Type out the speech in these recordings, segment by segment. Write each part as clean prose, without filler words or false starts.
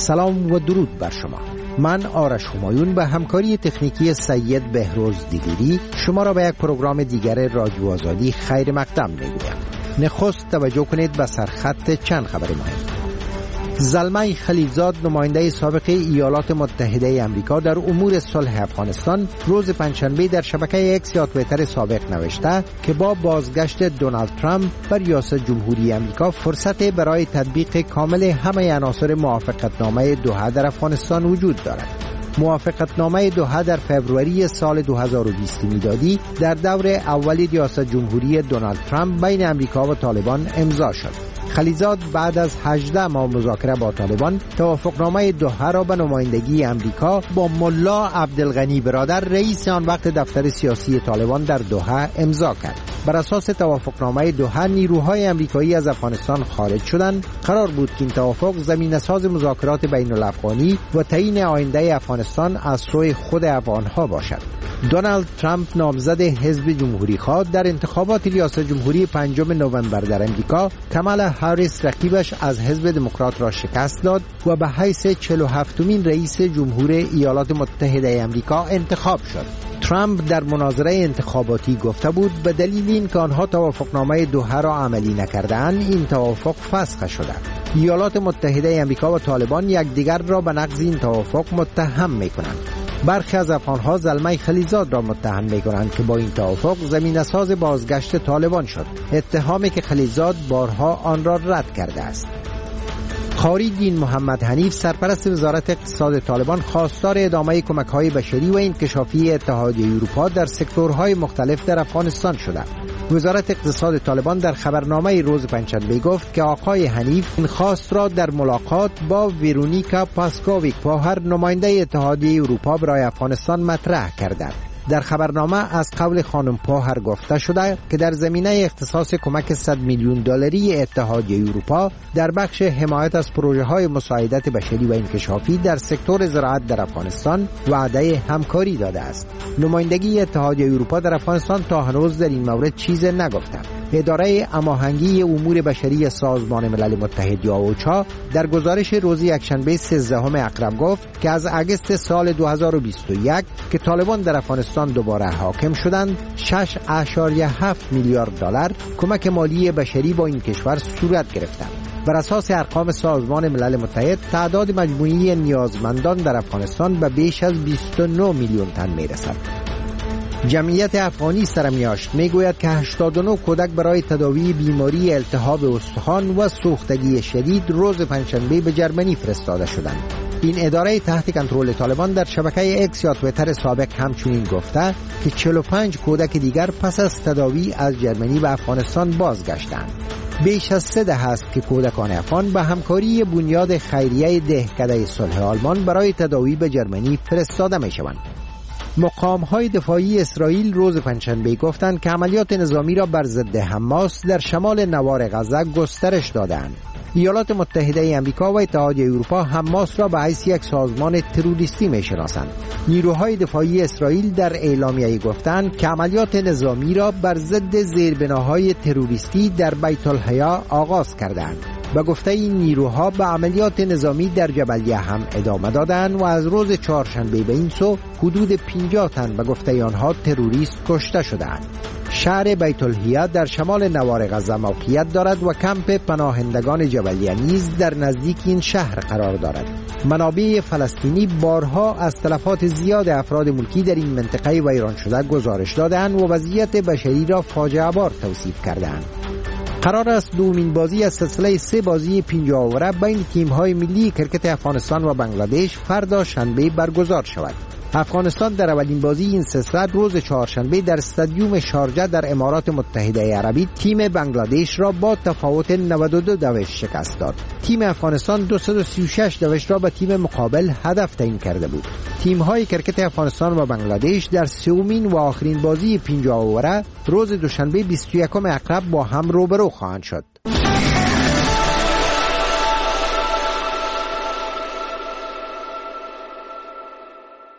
سلام و درود بر شما. من آرش همایون به همکاری تکنیکی سید بهروز دیگری شما را به یک پروگرام دیگر رادیو آزادی خیر مقدم می‌گویم. نخست توجه کنید به سرخط چند خبر مهم. زلمه خلیلزاد نماینده سابق ایالات متحده آمریکا در امور صلح افغانستان روز پنجشنبه در شبکه اکس یا توییتر سابق نوشته که با بازگشت دونالد ترامپ بر ریاست جمهوری آمریکا فرصت برای تطبیق کامل همه عناصر موافقتنامه دوحه در افغانستان وجود دارد. موافقتنامه دوحه در فوریه سال 2020 میلادی در دور اول ریاست جمهوری دونالد ترامپ بین آمریکا و طالبان امضا شد. خلیلزاد بعد از 18 ماه مذاکره با طالبان توافقنامه دوحه را به نمایندگی آمریکا با ملا عبدالغنی برادر رئیس آن وقت دفتر سیاسی طالبان در دوحه امضا کرد. بر اساس توافقنامه دوحه نیروهای آمریکایی از افغانستان خارج شدند. قرار بود که این توافق زمینه‌ساز مذاکرات بین الافغانی و تعیین آینده افغانستان از سوی خود افغانها باشد. دونالد ترامپ نامزد حزب جمهوری‌خواه در انتخابات ریاست جمهوری 5 نوامبر در امریکا کامالا هاریس رقیبش از حزب دموکرات را شکست داد و به حیث 47مین رئیس جمهور ایالات متحده آمریکا انتخاب شد. ترامپ در مناظره انتخاباتی گفته بود به دلیل اینکه آنها توافقنامه دوحه را عملی نکردند این توافق فسخ شده. ایالات متحده آمریکا و طالبان یکدیگر را به نقض این توافق متهم می‌کنند. برخی از افغان‌ها زلمه خلیلزاد را متهم می‌کنند که با این توافق زمینه‌ساز بازگشت طالبان شد، اتهامی که خلیلزاد بارها آن را رد کرده است. قاری دین محمد حنیف سرپرست وزارت اقتصاد طالبان خواستار ادامه کمک‌های بشری و انکشافی اتحادیه اروپا در سکتورهای مختلف در افغانستان شده. وزارت اقتصاد طالبان در خبرنامه روز پنجشنبه گفت که آقای حنیف این خواست را در ملاقات با ورونیکا پاسکوویک پاهر نماینده اتحادیه اروپا برای افغانستان مطرح کرده. در خبرنامه از قول خانم پاهر گفته شده که در زمینه اختصاص کمک 100 میلیون دلاری اتحادیه اروپا در بخش حمایت از پروژه‌های مساعدت بشری و انکشافی در سکتور زراعت در افغانستان وعده همکاری داده است. نمایندگی اتحادیه اروپا در افغانستان تا هنوز در این مورد چیزی نگفته. اداره هماهنگی امور بشری سازمان ملل متحد یا اوچا در گزارش روز یکشنبه 13 اکرم گفت که از اگست سال 2021 که طالبان در افغانستان دوباره حاکم شدند 6.7 میلیارد دلار کمک مالی بشری با این کشور صورت گرفتند. بر اساس ارقام سازمان ملل متحد تعداد مجموعی نیازمندان در افغانستان به بیش از 29 میلیون تن میرسد. جمعیت افغانی سرمیاشت میگوید که 89 کودک برای تداوی بیماری التهاب استخوان و سوختگی شدید روز پنجشنبه به جرمنی فرستاده شدند. این اداره تحت کنترل طالبان در شبکه اکس یا توییتر سابق همچنین گفته که 45 کودک دیگر پس از تداوی از جرمنی به افغانستان بازگشتند. بیش از 3 دهه است که کودکان افغان به همکاری بنیاد خیریه دهکده صلح آلمان برای تداوی به جرمنی فرستاده میشوند. مقام‌های دفاعی اسرائیل روز پنجشنبه گفتند که عملیات نظامی را بر ضد حماس در شمال نوار غزه گسترش دادند. ایالات متحده آمریکا و اتحادیه اروپا حماس را به حیث یک سازمان تروریستی می‌شناسند. نیروهای دفاعی اسرائیل در اعلامیه گفتند که عملیات نظامی را بر ضد زیربناهای تروریستی در بیت الحیا آغاز کردند. به گفته این نیروها به عملیات نظامی در جبلیه هم ادامه دادند و از روز چهارشنبه به این سو حدود 50 تن به گفته آنها تروریست کشته شدند. شهر بیت الحیا در شمال نوار غزه موقعیت دارد و کمپ پناهندگان جبلیه نیز در نزدیک این شهر قرار دارد. منابع فلسطینی بارها از تلفات زیاد افراد ملکی در این منطقه ویران شده گزارش دادند و وضعیت بشری را فاجعه بار توصیف کردند. قرار است دومین بازی از سلسله 3 بازی 50 اوره بین تیم‌های ملی کرکت افغانستان و بنگلادش فردا شنبه برگزار شود. افغانستان در اولین بازی این سلسله روز چهارشنبه در استادیوم شارجه در امارات متحده عربی تیم بنگلادش را با تفاوت 92 دوش شکست داد. تیم افغانستان 236 دوش را به تیم مقابل هدف تعیین کرده بود. تیم‌های کرکت افغانستان و بنگلادش در سومین و آخرین بازی 50 اوره روز دوشنبه 21 اکرم با هم روبرو خواهند شد.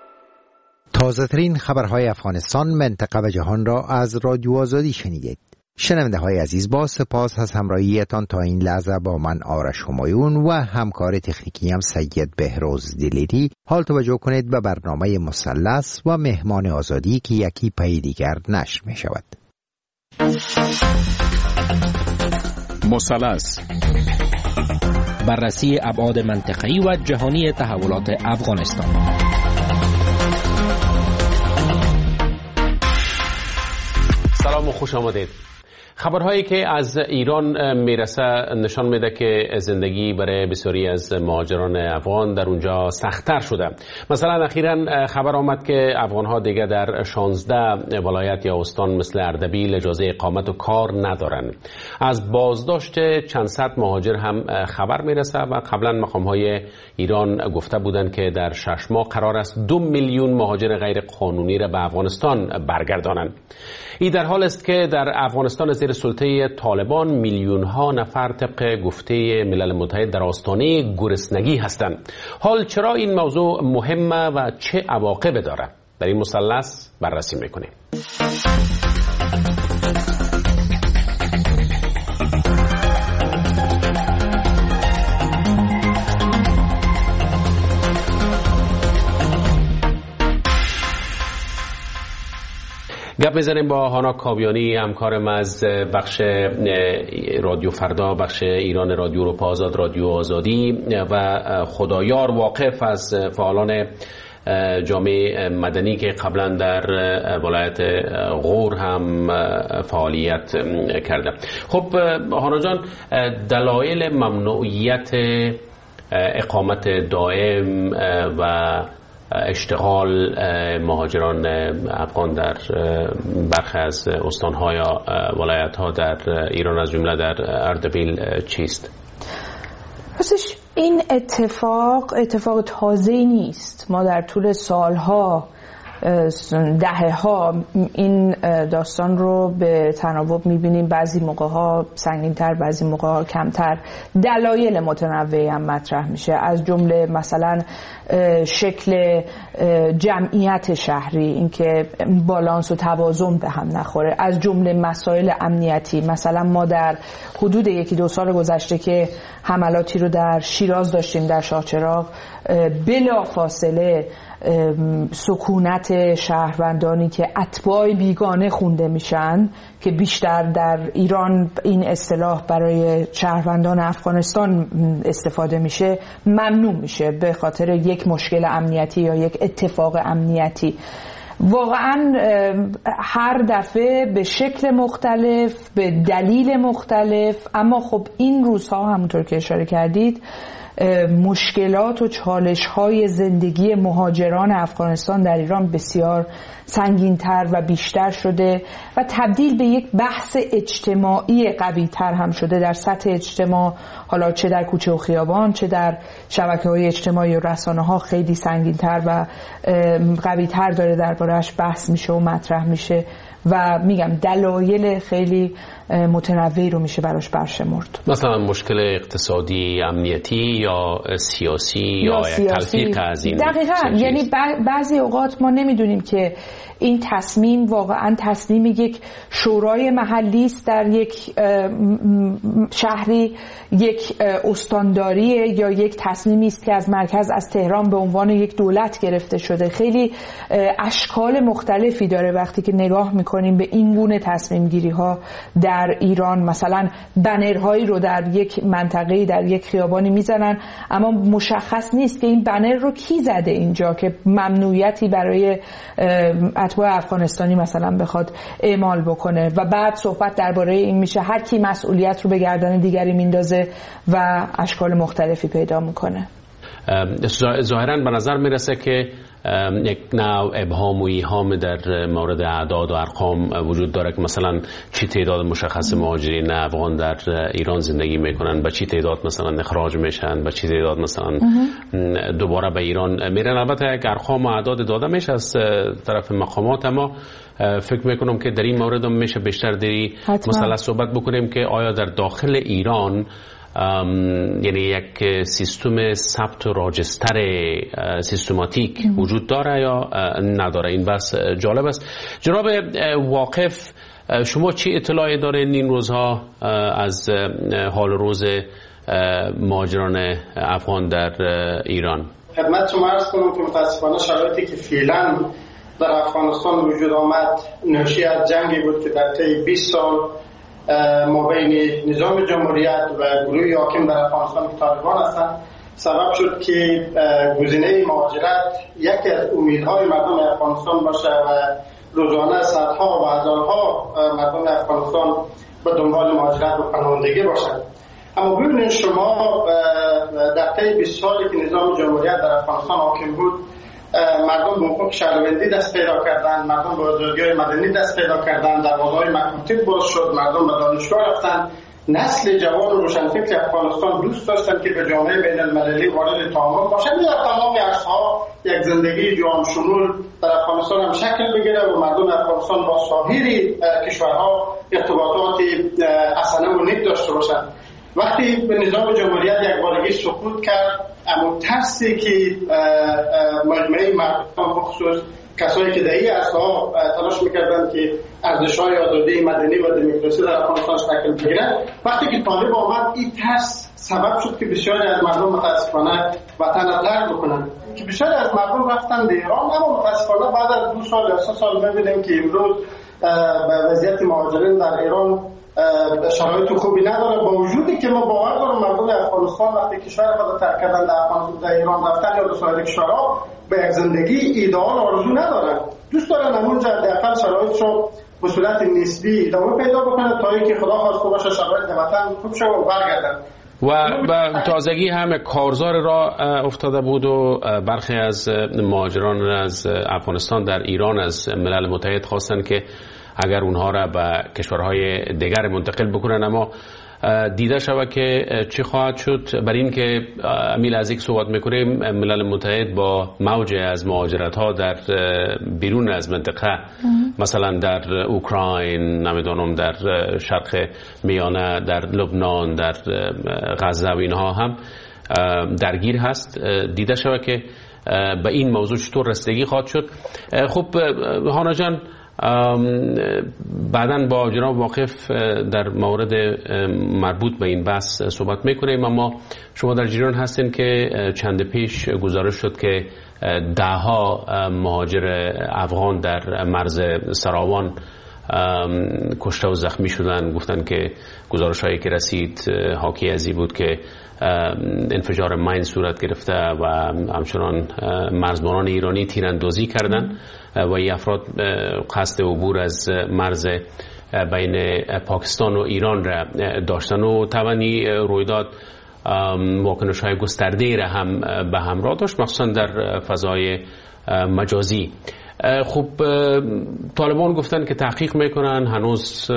تازه‌ترین خبرهای افغانستان، منطقه و جهان را از رادیو آزادی شنیدید. شنونده های عزیز، با سپاس از همراهیتان تا این لحظه با من آرش همایون و همکار تکنیکی هم سید بهروز دلیری. حال توجه کنید به برنامه مثلث و مهمان آزادی که یکی پی دیگر نشر می شود. مثلث، بررسی ابعاد منطقه‌ای و جهانی تحولات افغانستان. سلام و خوش آمدید. خبرهایی که از ایران میرسه نشان میده که زندگی برای بسیاری از مهاجران افغان در اونجا سخت‌تر شده. مثلا اخیراً خبر آمد که افغان‌ها دیگه در 16 ولایت یا استان مثل اردبیل اجازه اقامت و کار ندارن. از بازداشت چند صد مهاجر هم خبر میرسه و قبلا مقام‌های ایران گفته بودند که در 6 ماه قرار است 2 میلیون مهاجر غیر قانونی را به افغانستان برگردانند. این در حال است که در افغانستان زیر سلطه طالبان میلیون ها نفر طبق گفته ملل متحد در آستانه گرسنگی هستند. حال چرا این موضوع مهمه و چه عواقب داره؟ در این مثلث بررسی میکنیم. گپ میزنیم با هانا کاویانی، همکارم از بخش رادیو فردا، بخش ایران رادیو اروپا آزاد، رادیو آزادی و خدایار واقف از فعالان جامعه مدنی که قبلا در ولایت غور هم فعالیت کرده. خب هانا جان، دلایل ممنوعیت اقامت دائم و اشتغال مهاجران افغان در برخی از استان‌ها یا ولایت‌ها در ایران از جمله در اردبیل چیست؟ راستش این اتفاق تازه‌ای نیست. ما در طول سالها، دهه‌ها این داستان رو به تناوب می‌بینیم. بعضی موقع‌ها سنگین‌تر، بعضی موقع‌ها کمتر. دلایل متنوعی هم مطرح میشه، از جمله مثلا شکل جمعیت شهری، اینکه بالانس و توازن به هم نخوره، از جمله مسائل امنیتی. مثلا ما در حدود 1-2 سال گذشته که حملاتی رو در شیراز داشتیم، در شاهچراغ، بلا فاصله سکونت شهروندانی که اتباع بیگانه خونده میشن، که بیشتر در ایران این اصطلاح برای شهروندان افغانستان استفاده میشه، ممنوع میشه به خاطر یک مشکل امنیتی یا یک اتفاق امنیتی. واقعا هر دفعه به شکل مختلف، به دلیل مختلف، اما خب این روزها همونطور که اشاره کردید مشکلات و چالش‌های زندگی مهاجران افغانستان در ایران بسیار سنگین‌تر و بیشتر شده و تبدیل به یک بحث اجتماعی قوی‌تر هم شده در سطح اجتماع، حالا چه در کوچه و خیابان، چه در شبکه‌های اجتماعی و رسانه‌ها خیلی سنگین‌تر و قوی‌تر داره درباره‌اش بحث میشه و مطرح میشه و میگم دلایل خیلی متنوعی رو میشه براش برشمرد. مثلا مشکل اقتصادی، امنیتی یا سیاسی یا تلفیق از این. دقیقاً، یعنی بعضی اوقات ما نمیدونیم که این تصمیم واقعا تصمیم یک شورای محلی است در یک شهری، یک استانداریه، یا یک تصمیمی است که از مرکز، از تهران به عنوان یک دولت گرفته شده. خیلی اشکال مختلفی داره وقتی که نگاه میکنیم به این گونه تصمیم گیری ها در ایران. مثلا بنرهایی رو در یک منطقه، در یک خیابانی میزنن، اما مشخص نیست که این بنر رو کی زده اینجا که ممنوعیتی برای اتباع افغانستانی مثلا بخواد اعمال بکنه و بعد صحبت درباره این میشه هر کی مسئولیت رو به گردن دیگری میندازه و اشکال مختلفی پیدا میکنه. ظاهراً به نظر میرسه که یک نوع ابهام و ایهام در مورد اعداد و ارقام وجود داره که مثلا چی تعداد مشخص مهاجرین افغان در ایران زندگی میکنن، با چی تعداد مثلا اخراج میشن، با چی تعداد مثلا دوباره به ایران میرن. البته یک ارقام و اعداد داده میشه از طرف مقامات، اما فکر میکنم که در این مورد هم میشه بیشتر دری مثلا صحبت بکنیم که آیا در داخل ایران یعنی یک سیستم ثبت و راجستر سیستماتیک وجود داره یا نداره. این بس جالب است. جناب واقف، شما چی اطلاعی دارین این روزها از حال روز مهاجران افغان در ایران؟ خدمت شما عرض کنم که متاسفانه شرایطی که فعلا در افغانستان وجود آمد ناشی از جنگی بود که در طی 20 سال مابین نظام جمهوریت و گروه حاکم در افغانستان که طالبان هستند سبب شد که گزینه مهاجرت یکی از امیدهای مردم افغانستان باشه و روزانه صدها و هزارها مردم افغانستان به دنبال مهاجرت و پناهندگی باشند. اما ببینید شما در طی 20 سالی که نظام جمهوریت در افغانستان حاکم بود مردم به حقوق شهروندی دست پیدا کردند، مردم به آزادی‌های مدنی دست پیدا کردند، دروازه‌های مکاتب باز شد، مردم به دانشگاه رفتند. نسل جوان و روشنفکر افغانستان دوست داشتند که به جامعه بین المللی وارد تعامل باشند و در تمام عرصه‌ها یک زندگی جهان شمول در افغانستان هم شکل بگیره و مردم افغانستان با سایر کشورها ارتباطات حسنه و نیک داشته باشند. وقتی به نظام جمهوریت یک بارگی سقوط کرد، اما ترسی که مجموعه مردم بخصوص کسایی که در این عرصه‌ها تلاش می‌کردند که ارزش‌های آزادی مدنی و دموکراسی در افغانستان شکل بگیرد، وقتی که طالب آمد این ترس سبب شد که بسیاری از مردم متاسفانه وطن را ترک بکنند، که بسیاری از مردم رفتن به ایران. اما متاسفانه بعد از 2 سال یا 3 سال می‌بینیم که امروز به وضعیت مهاجرین در ایران شرایط خوبی نداره، با وجودی که ما باور دارم مردم افغانستان وقتی کشور خود ترک کردن در ایران رفتن یا به سایر کشورها به یک زندگی ایدئال آرزو ندارن، دوست دارن همونجا حداقل شرایطشو به صورت نسبی ادامه پیدا بکنه تا اینکه خدا خواسته باشه شرایط وطن خوب شه و برگردن. و به تازگی هم کارزار را افتاده بود و برخی از مهاجران از افغانستان در ایران از ملل متحد خواستن که اگر اونها را به کشورهای دیگر منتقل بکنن، اما دیده شود که چی خواهد شد. بر این که امیل از یک صحبت میکنیم، ملل متحد با موج از مهاجرت ها در بیرون از منطقه مثلا در اوکراین، نمیدونم در شرق میانه، در لبنان، در غزه و اینها هم درگیر هست. دیده شود که به این موضوع چطور رسیدگی خواهد شد. خب هانا جان، بعداً با جناب واقف در مورد مربوط به این بحث صحبت میکنیم، اما شما در جریان هستین که چند پیش گزارش شد که 10 مهاجر افغان در مرز سراوان کشته و زخمی شدن. گفتن که گزارش هایی که رسید حاکی از این بود که انفجار ماین صورت گرفته و همچنان مرزبانان ایرانی تیراندازی کردن و این افراد قصد عبور از مرز بین پاکستان و ایران را داشتن و توانی رویداد واکنش های گسترده را هم به همراه داشت، مخصوصا در فضای مجازی. خب طالبان گفتن که تحقیق میکنن، هنوز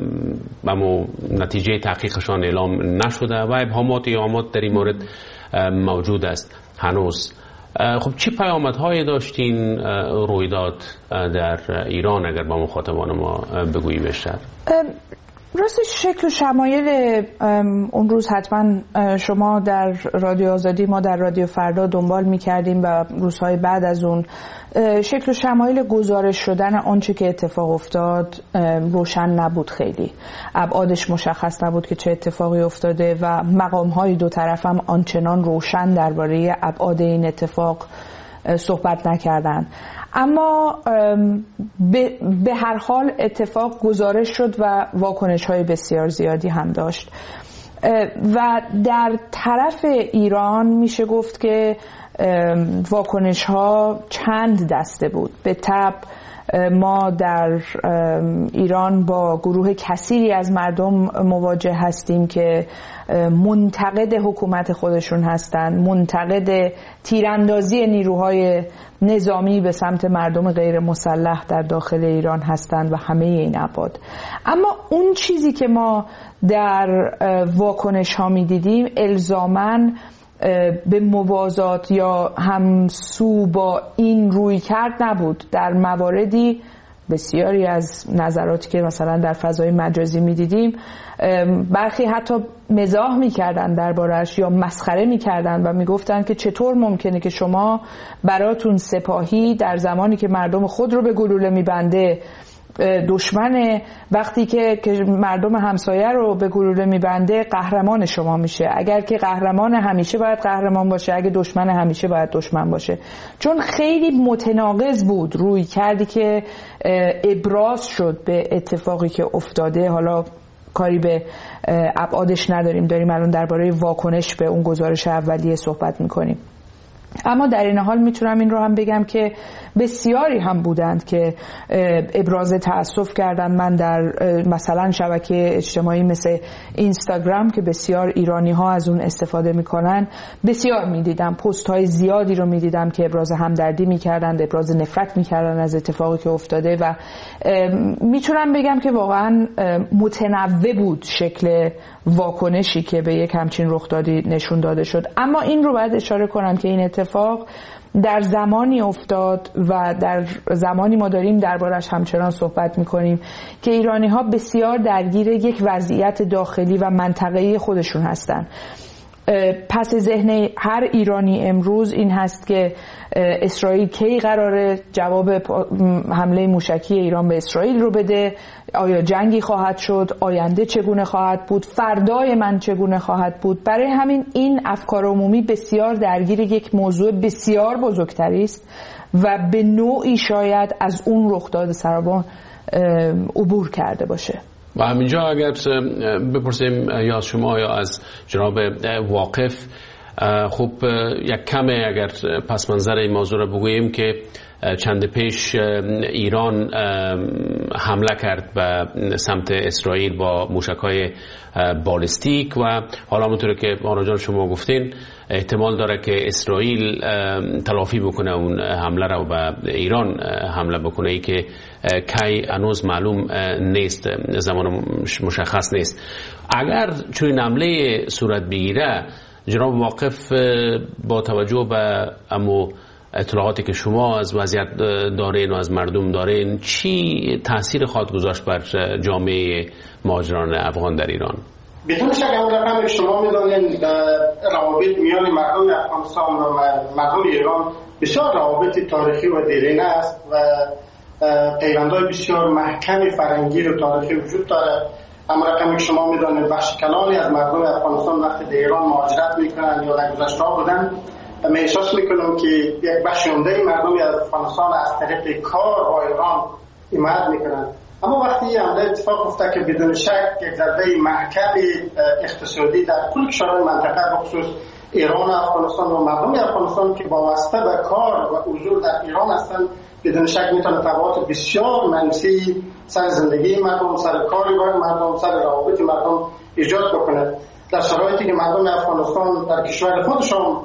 نتیجه تحقیقشان اعلام نشده و ابهامات در این مورد موجود است هنوز. خب چی پیامدهایی داشتین رویداد در ایران اگر با مخاطبان ما بگویی بیشتر؟ راستش شکل و شمایل اون روز حتما شما در رادیو آزادی، ما در رادیو فردا دنبال می‌کردیم و روزهای بعد از اون شکل و شمایل گزارش شدن آنچه که اتفاق افتاد روشن نبود، خیلی ابعادش مشخص نبود که چه اتفاقی افتاده و مقام‌های دو طرف هم آنچنان روشن درباره ابعاد این اتفاق صحبت نکردند. اما به هر حال اتفاق گزارش شد و واکنش‌های بسیار زیادی هم داشت و در طرف ایران میشه گفت که واکنش‌ها چند دسته بود. به طبع ما در ایران با گروه کثیری از مردم مواجه هستیم که منتقد حکومت خودشون هستند، منتقد تیراندازی نیروهای نظامی به سمت مردم غیر مسلح در داخل ایران هستند و همه این ابعاد. اما اون چیزی که ما در واکنش ها می دیدیم الزاماً به موازات یا همسو با این روی کرد نبود. در مواردی بسیاری از نظراتی که مثلا در فضای مجازی می دیدیم برخی حتی مزاح می کردن دربارش یا مسخره می کردن و می گفتن که چطور ممکنه که شما براتون سپاهی در زمانی که مردم خود رو به گلوله می بنده دشمن وقتی که مردم همسایه رو به گلوله میبنده قهرمان شما میشه. اگر که قهرمان همیشه باید قهرمان باشه، اگه دشمن همیشه باید دشمن باشه. چون خیلی متناقض بود روی کردی که ابراز شد به اتفاقی که افتاده. حالا کاری به ابعادش نداریم، داریم الان درباره واکنش به اون گزارش اولیه صحبت میکنیم. اما در این حال میتونم این رو هم بگم که بسیاری هم بودند که ابراز تأسف کردن. من در مثلا شبکه اجتماعی مثل اینستاگرام که بسیار ایرانی ها از اون استفاده میکنن، بسیار میدیدم پست های زیادی رو میدیدم که ابراز همدردی میکردن، ابراز نفرت میکردن از اتفاقی که افتاده و میتونم بگم که واقعا متنوع بود شکل واکنشی که به یک همچین رخدادی نشون داده شد. اما این رو باید اشاره کنم که این اتفاق در زمانی افتاد و در زمانی ما داریم دربارش همچنان صحبت میکنیم که ایرانی ها بسیار درگیر یک وضعیت داخلی و منطقه‌ای خودشون هستن. پس ذهن هر ایرانی امروز این هست که اسرائیل کی قراره جواب حمله موشکی ایران به اسرائیل رو بده، آیا جنگی خواهد شد، آینده چگونه خواهد بود، فردای من چگونه خواهد بود. برای همین این افکار عمومی بسیار درگیر یک موضوع بسیار بزرگتری است و به نوعی شاید از اون رخداد سرابان عبور کرده باشه. و همینجا اگر بپرسیم یا از شما یا از جناب واقف، خب یک کمه اگر پس منظر این موضوع رو بگوییم که چند پیش ایران حمله کرد به سمت اسرائیل با موشک‌های بالستیک و حالا همونطور که آنا جان شما گفتین احتمال داره که اسرائیل تلافی بکنه اون حمله رو به ایران حمله بکنه، ای که کی هنوز معلوم نیست، زمان مشخص نیست. اگر چون حمله صورت بگیره، جناب واقف با توجه به امو اطلاعاتی که شما از وضعیت دارین و از مردم دارین، چی تاثیر خواهد گذاشت بر جامعه مهاجران افغان در ایران؟ بدون شک اون رقم شما میدونین روابط میان مردم افغانستان و مردم ایران بسیار روابط تاریخی و دیرینه است و پیوندهای بسیار محکم فرهنگی و تاریخی وجود داره. اما رقمی که شما میدونید بخش کلانی از مردم افغانستان وقتی در ایران مهاجرت میکنن یا در گذشته بودن، من احساس میکنم که یک بخش عمده مردم از افغانستان از طریق کار با ایران حمایت میکنن. اما وقتی این حمله اتفاق افتاد که بدون شک یک ضربه محکم اقتصادی در کل کشورهای منطقه بخصوص ایران و افغانستان و مردم افغانستان که وابسته به کار و حضور در ایران هستند، بدون شک میتونه تبعات بسیار منفی سر زندگی مردم، سر کار مردم، سر روابط مردم ایجاد بکنه. در شرایطی که مردم افغانستان در کشور خودشان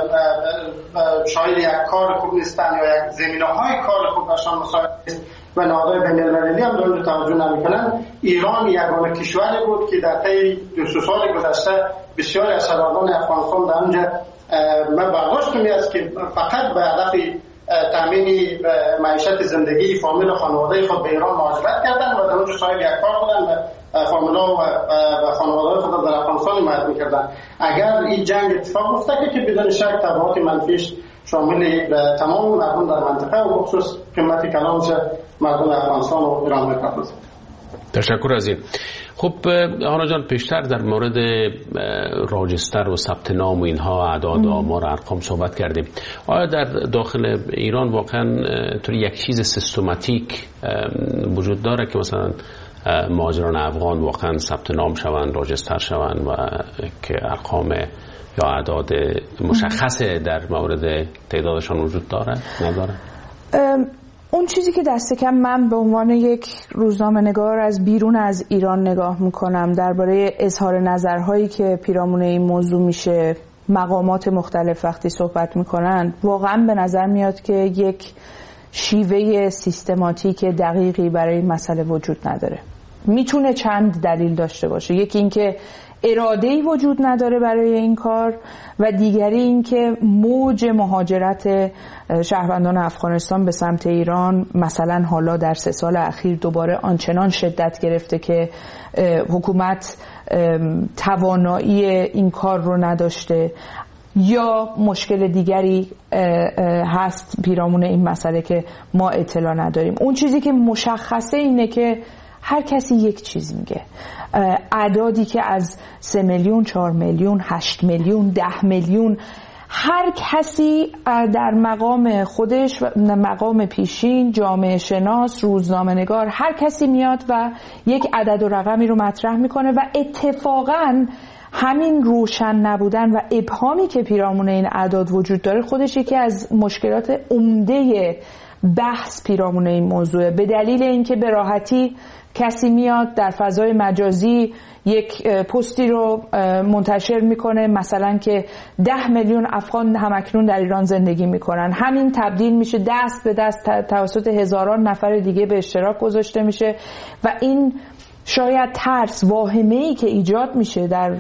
شاید یک کار خوب نیستن یا یک زمینه‌های کار خوب برشان مساعد نیست و نهادهای بین‌المللی هم دارن توجه نمی‌کنن، ایران یگانه کشوری بود که در طی 2 سال گذشته بسیاری از شهروندان افغانستان در اونجا من برداشتم است که فقط به هدف تامین معیشت زندگی فامیل و خانواده خود به ایران مهاجرت کردن و در اونجا صاحب یک کار بودن و فامیل‌ها و خانواده خود در افغانستان حمایت می‌کردن. اگر این جنگ اتفاق افتاد که بدون شک تبعات منفیش شامل تمام مردم در منطقه و بخصوص قیمت کلانش مردم افغانستان و ایران می‌پردازد. تشکر از این. خب هانا جان، پیشتر در مورد راجستر و ثبت نام و اینها اعداد و آمار ارقام صحبت کردیم. آیا در داخل ایران واقعا طوری یک چیز سیستماتیک وجود داره که مثلا مهاجران افغان واقعا ثبت نام شوند، راجستر شوند و که ارقام یا اعداد مشخص در مورد تعدادشان وجود داره نداره؟ اون چیزی که دست کم من به عنوان یک روزنامه نگار از بیرون از ایران نگاه میکنم درباره اظهار نظرهایی که پیرامون این موضوع میشه، مقامات مختلف وقتی صحبت میکنن، واقعا به نظر میاد که یک شیوه سیستماتیک دقیقی برای این مسئله وجود نداره. میتونه چند دلیل داشته باشه. یکی اینکه اراده‌ای وجود نداره برای این کار و دیگری اینکه موج مهاجرت شهروندان افغانستان به سمت ایران مثلا حالا در 3 سال اخیر دوباره آنچنان شدت گرفته که حکومت توانایی این کار رو نداشته. یا مشکل دیگری هست پیرامون این مسئله که ما اطلاع نداریم. اون چیزی که مشخصه اینه که هر کسی یک چیز میگه. اعدادی که از 3 میلیون، 4 میلیون، 8 میلیون، 10 میلیون، هر کسی در مقام خودش، مقام پیشین، جامعه شناس، روزنامه نگار، هر کسی میاد و یک عدد و رقمی رو مطرح میکنه و اتفاقاً همین روشن نبودن و ابهامی که پیرامون این اعداد وجود داره خودش یکی از مشکلات عمده بحث پیرامون این موضوع، به دلیل اینکه به راحتی کسی میاد در فضای مجازی یک پستی رو منتشر میکنه، مثلا که 10 میلیون افغان همکنون در ایران زندگی میکنن، همین تبدیل میشه دست به دست توسط هزاران نفر دیگه به اشتراک گذاشته میشه و این شاید ترس، واهمه‌ای که ایجاد میشه در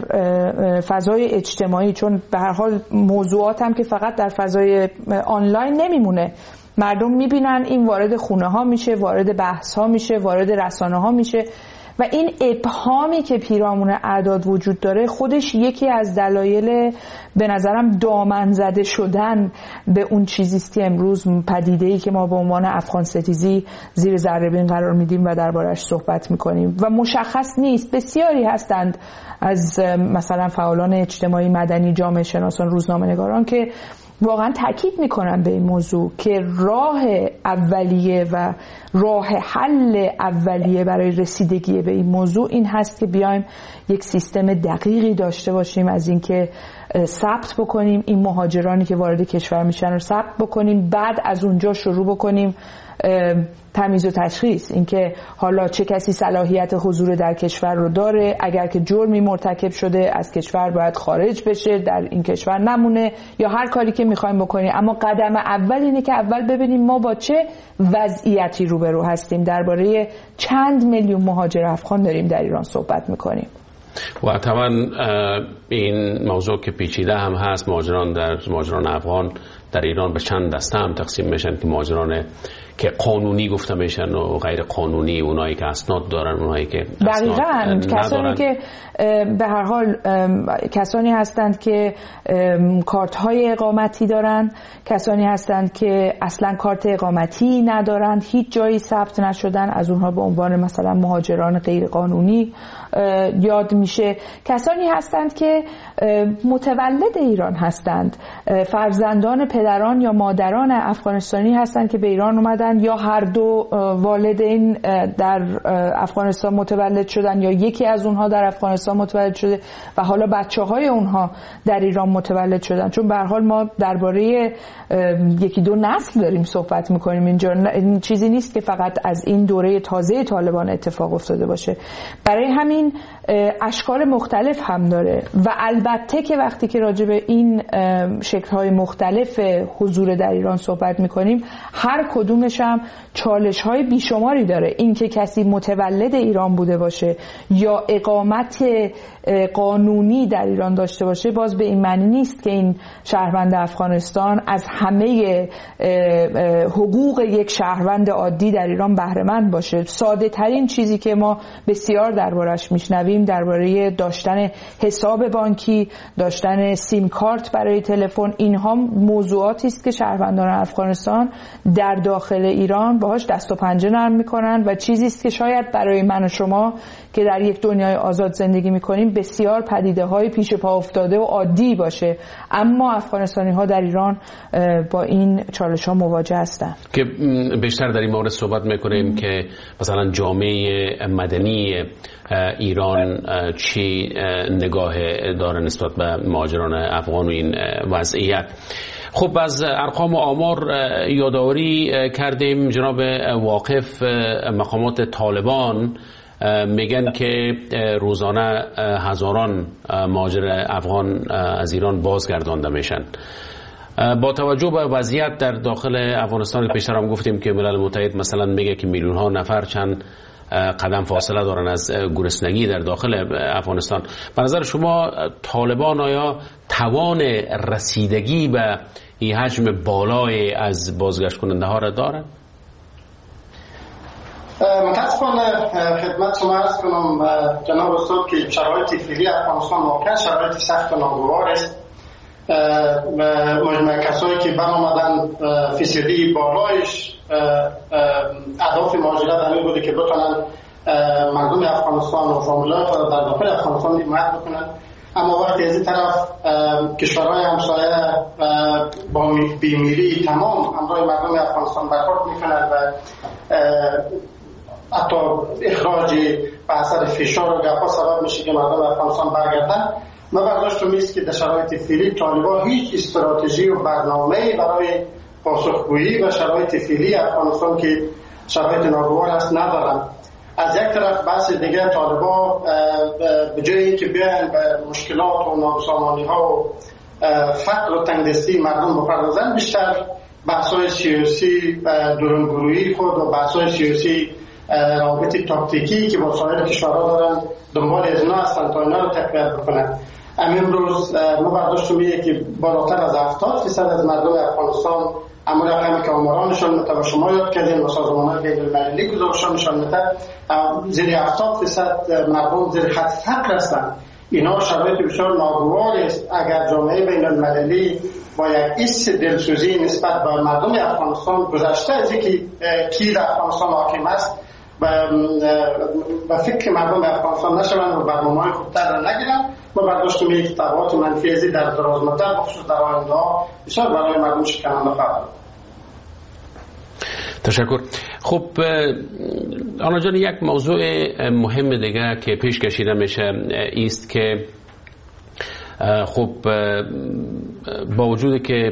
فضای اجتماعی، چون به هر حال موضوعات هم که فقط در فضای آنلاین نمیمونه، مردم میبینن این وارد خونه ها میشه، وارد بحث ها میشه، وارد رسانه ها میشه و این ابهامی که پیرامون اعداد وجود داره خودش یکی از دلایل به نظرم دامن زده شدن به اون چیزیست که امروز پدیده‌ای که ما به عنوان افغان ستیزی زیر ذره‌بین قرار میدیم و دربارش صحبت میکنیم و مشخص نیست. بسیاری هستند از مثلا فعالان اجتماعی، مدنی، جامعه شناسان، روزنامه‌نگاران که واقعا تاکید میکنن به این موضوع که راه اولیه و راه حل اولیه برای رسیدگی به این موضوع این هست که بیایم یک سیستم دقیقی داشته باشیم از اینکه ثبت بکنیم این مهاجرانی که وارد کشور میشن رو ثبت بکنیم، بعد از اونجا شروع بکنیم تمیز و تشخیص، اینکه حالا چه کسی صلاحیت حضور در کشور رو داره، اگر که جرمی مرتکب شده از کشور باید خارج بشه، در این کشور نمونه، یا هر کاری که میخوایم بکنیم. اما قدم اول اینه که اول ببینیم ما با چه وضعیتی روبرو هستیم. درباره چند میلیون مهاجر افغان داریم در ایران صحبت میکنیم و طبعا این موضوع که پیچیده هم هست. مهاجران افغان در ایران به چند دسته هم تقسیم میشن که مهاجران که قانونی گفته میشن و غیر قانونی، اونایی که اسناد دارن، اونایی که دقیقاً کسانی که به هر حال کسانی هستند که کارت های اقامتی دارن، کسانی هستند که اصلا کارت اقامتی ندارن، هیچ جایی ثبت نشدن، از اونها به عنوان مثلا مهاجران غیر قانونی یاد میشه. کسانی هستند که متولد ایران هستند، فرزندان پدران یا مادران افغانستانی هستند که به ایران اومدن، یا هر دو والدین در افغانستان متولد شدن یا یکی از اونها در افغانستان متولد شده و حالا بچه‌های اونها در ایران متولد شدن. چون به هر حال ما درباره یکی دو نسل داریم صحبت میکنیم اینجا، این چیزی نیست که فقط از این دوره تازه طالبان اتفاق افتاده باشه. برای همین اشکال مختلف هم داره و البته که وقتی که راجع به این شکل‌های مختلف حضور در ایران صحبت میکنیم، هر کدومش هم چالش‌های بیشماری داره. این که کسی متولد ایران بوده باشه یا اقامت قانونی در ایران داشته باشه باز به این معنی نیست که این شهروند افغانستان از همه حقوق یک شهروند عادی در ایران بهره مند باشه. ساده ترین چیزی که ما بسیار دربارش میشنویم درباره داشتن حساب بانکی، داشتن سیم کارت برای تلفن، اینها موضوعاتی است که شهروندان افغانستان در داخل ایران باهاش دست و پنجه نرم میکنن و چیزی است که شاید برای من و شما که در یک دنیای آزاد زندگی میکنیم بسیار پدیده‌های پیش پا افتاده و عادی باشه، اما افغانستانی ها در ایران با این چالش ها مواجه هستند. که بیشتر در این مورد صحبت میکنیم که مثلا جامعه مدنی ایران چی نگاه داره نسبت به مهاجران افغان و این وضعیت. خب از ارقام و آمار یادآوری کردیم. جناب واقف، مقامات طالبان میگن که روزانه هزاران مهاجر افغان از ایران بازگردانده میشن. با توجه به وضعیت در داخل افغانستان، پیشتر هم گفتیم که ملل متحد مثلا میگه که میلیون ها نفر چند قدم فاصله دارن از گرسنگی در داخل افغانستان. به نظر شما طالبان آیا توان رسیدگی به این حجم بالای از بازگشت کننده ها را دارن؟ متاسفانه خدمت شما عرض کنم جناب استاد که شرایط فعلی افغانستان واقعا شرایط سخت و ناگوار است مجموعه کسایی که برآمدن فیصدی بالایش اهداف مهاجرت همین بوده که بتونن مردم افغانستان و فامیلای خود در داخل افغانستان حمایت بکنن. اما وقتی از این طرف کشورهای همسایه با بیمیری تمام همراه مردم افغانستان برخورد میکنند و حتی اخراج به اثر فشار و گپا سبب میشه که مردم افغانستان برگردن، ما برداشتم است که در شرایط فعلی طالبان هیچ استراتژی و برنامه‌ای برای پاسخگویی و شرایط فعلی افغانستان که شرایط ناگوار است ندارند. از یک طرف بحث دیگه طالبان به جای اینکه بیان به مشکلات و نابسامانی‌ها و فقر و تنگدستی مردم بپردازند، بیشتر بحث‌های سیاسی درونگرویی خود و بحث‌های سیاسی روابط تاکتیکی که با سایر کشورها دارن دنبال از اینا هستند تا اینا رو تقویت بکنند. امروز ما برداشت میگه که بالاتر از 70% از مردم افغانستان اما رقمی که آمارانشان متو شما یاد کردین و سازمان‌های بین‌المللی گزارشانشان متو زیر 70% مردم زیر خط فقر هستند. اینا شرایط بسیار ناگوار است. اگر جامعه بین‌المللی با یک حس دلسوزی نسبت به مردم افغانستان گذشته از اینکه کی در افغانستان حاکم است و فکر مردم افغانستان نشوند و برنامه‌های خوبتر را نگیرند، ما برداشت می‌کنیم که تبعات منفی ازی در دراز مدت بخصوص در آینده بسیار برای مردم شکننده خواهد بود. تشکر. خب آنا جان، یک موضوع مهم دیگه که پیش کشیده میشه است که خب با وجود که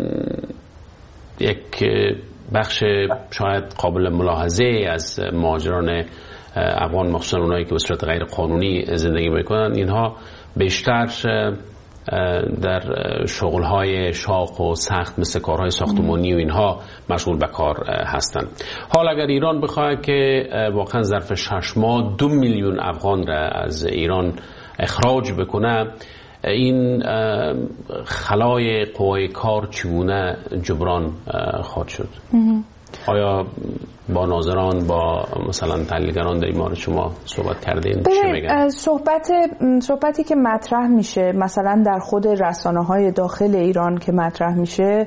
یک بخش شاید قابل ملاحظه از مهاجران افغان، مخصوصا اونایی که به صورت غیر قانونی زندگی میکنن، اینها بیشتر در شغل‌های شاق و سخت مثل کارهای ساختمانی و اینها مشغول به کار هستند. حال اگر ایران بخواد که واقعا ظرف 6 ماه 2 میلیون افغان را از ایران اخراج بکنه، این خلای قوای کار چگونه جبران خواهد شد؟ آیا با ناظران، با مثلا تحلیلگران در این مورد شما صحبت کردین؟ چه میگن؟ صحبتی که مطرح میشه مثلا در خود رسانه‌های داخل ایران که مطرح میشه،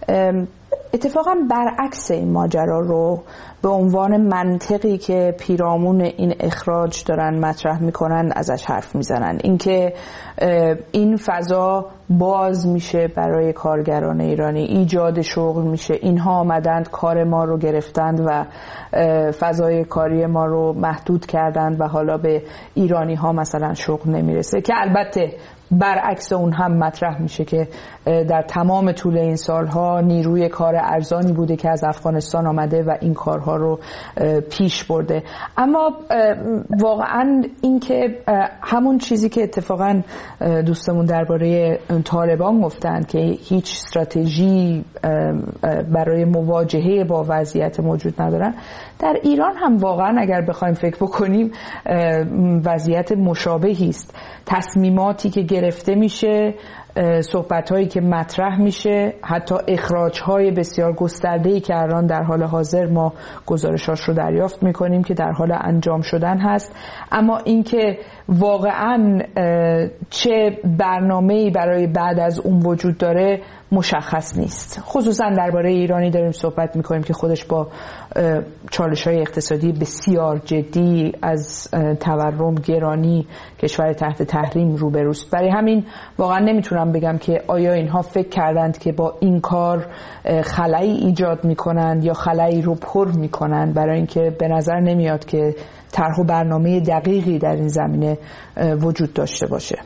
اتفاقا برعکس این ماجرا رو به عنوان منطقی که پیرامون این اخراج دارن مطرح میکنن ازش حرف میزنن. اینکه این فضا باز میشه برای کارگران ایرانی، ایجاد شغل میشه، اینها آمدند کار ما رو گرفتند و فضای کاری ما رو محدود کردند و حالا به ایرانی ها مثلا شغل نمیرسه، که البته برعکس اون هم مطرح میشه که در تمام طول این سالها نیروی کار ارزانی بوده که از افغانستان آمده و این کارها رو پیش برده. اما واقعا این که همون چیزی که اتفاقا دوستمون درباره طالبان گفتن که هیچ استراتژی برای مواجهه با وضعیت موجود ندارن، در ایران هم واقعا اگر بخوایم فکر بکنیم وضعیت مشابهی است. تصمیماتی که گرفته میشه، صحبت‌هایی که مطرح میشه، حتی اخراج‌های بسیار گسترده‌ای که الان در حال حاضر ما گزارشاش رو دریافت می‌کنیم که در حال انجام شدن هست. اما اینکه واقعاً چه برنامه‌ای برای بعد از اون وجود داره مشخص نیست. خصوصاً درباره ایرانی داریم صحبت می‌کنیم که خودش با چالش‌های اقتصادی بسیار جدی از تورم، گرانی، کشور تحت تحریم روبروست. برای همین واقعاً نمیتونم بگم که آیا اینها فکر کردند که با این کار خلایی ایجاد میکنند یا خلایی رو پر میکنند، برای اینکه به نظر نمیاد که طرح و برنامه دقیقی در این زمینه وجود داشته باشه.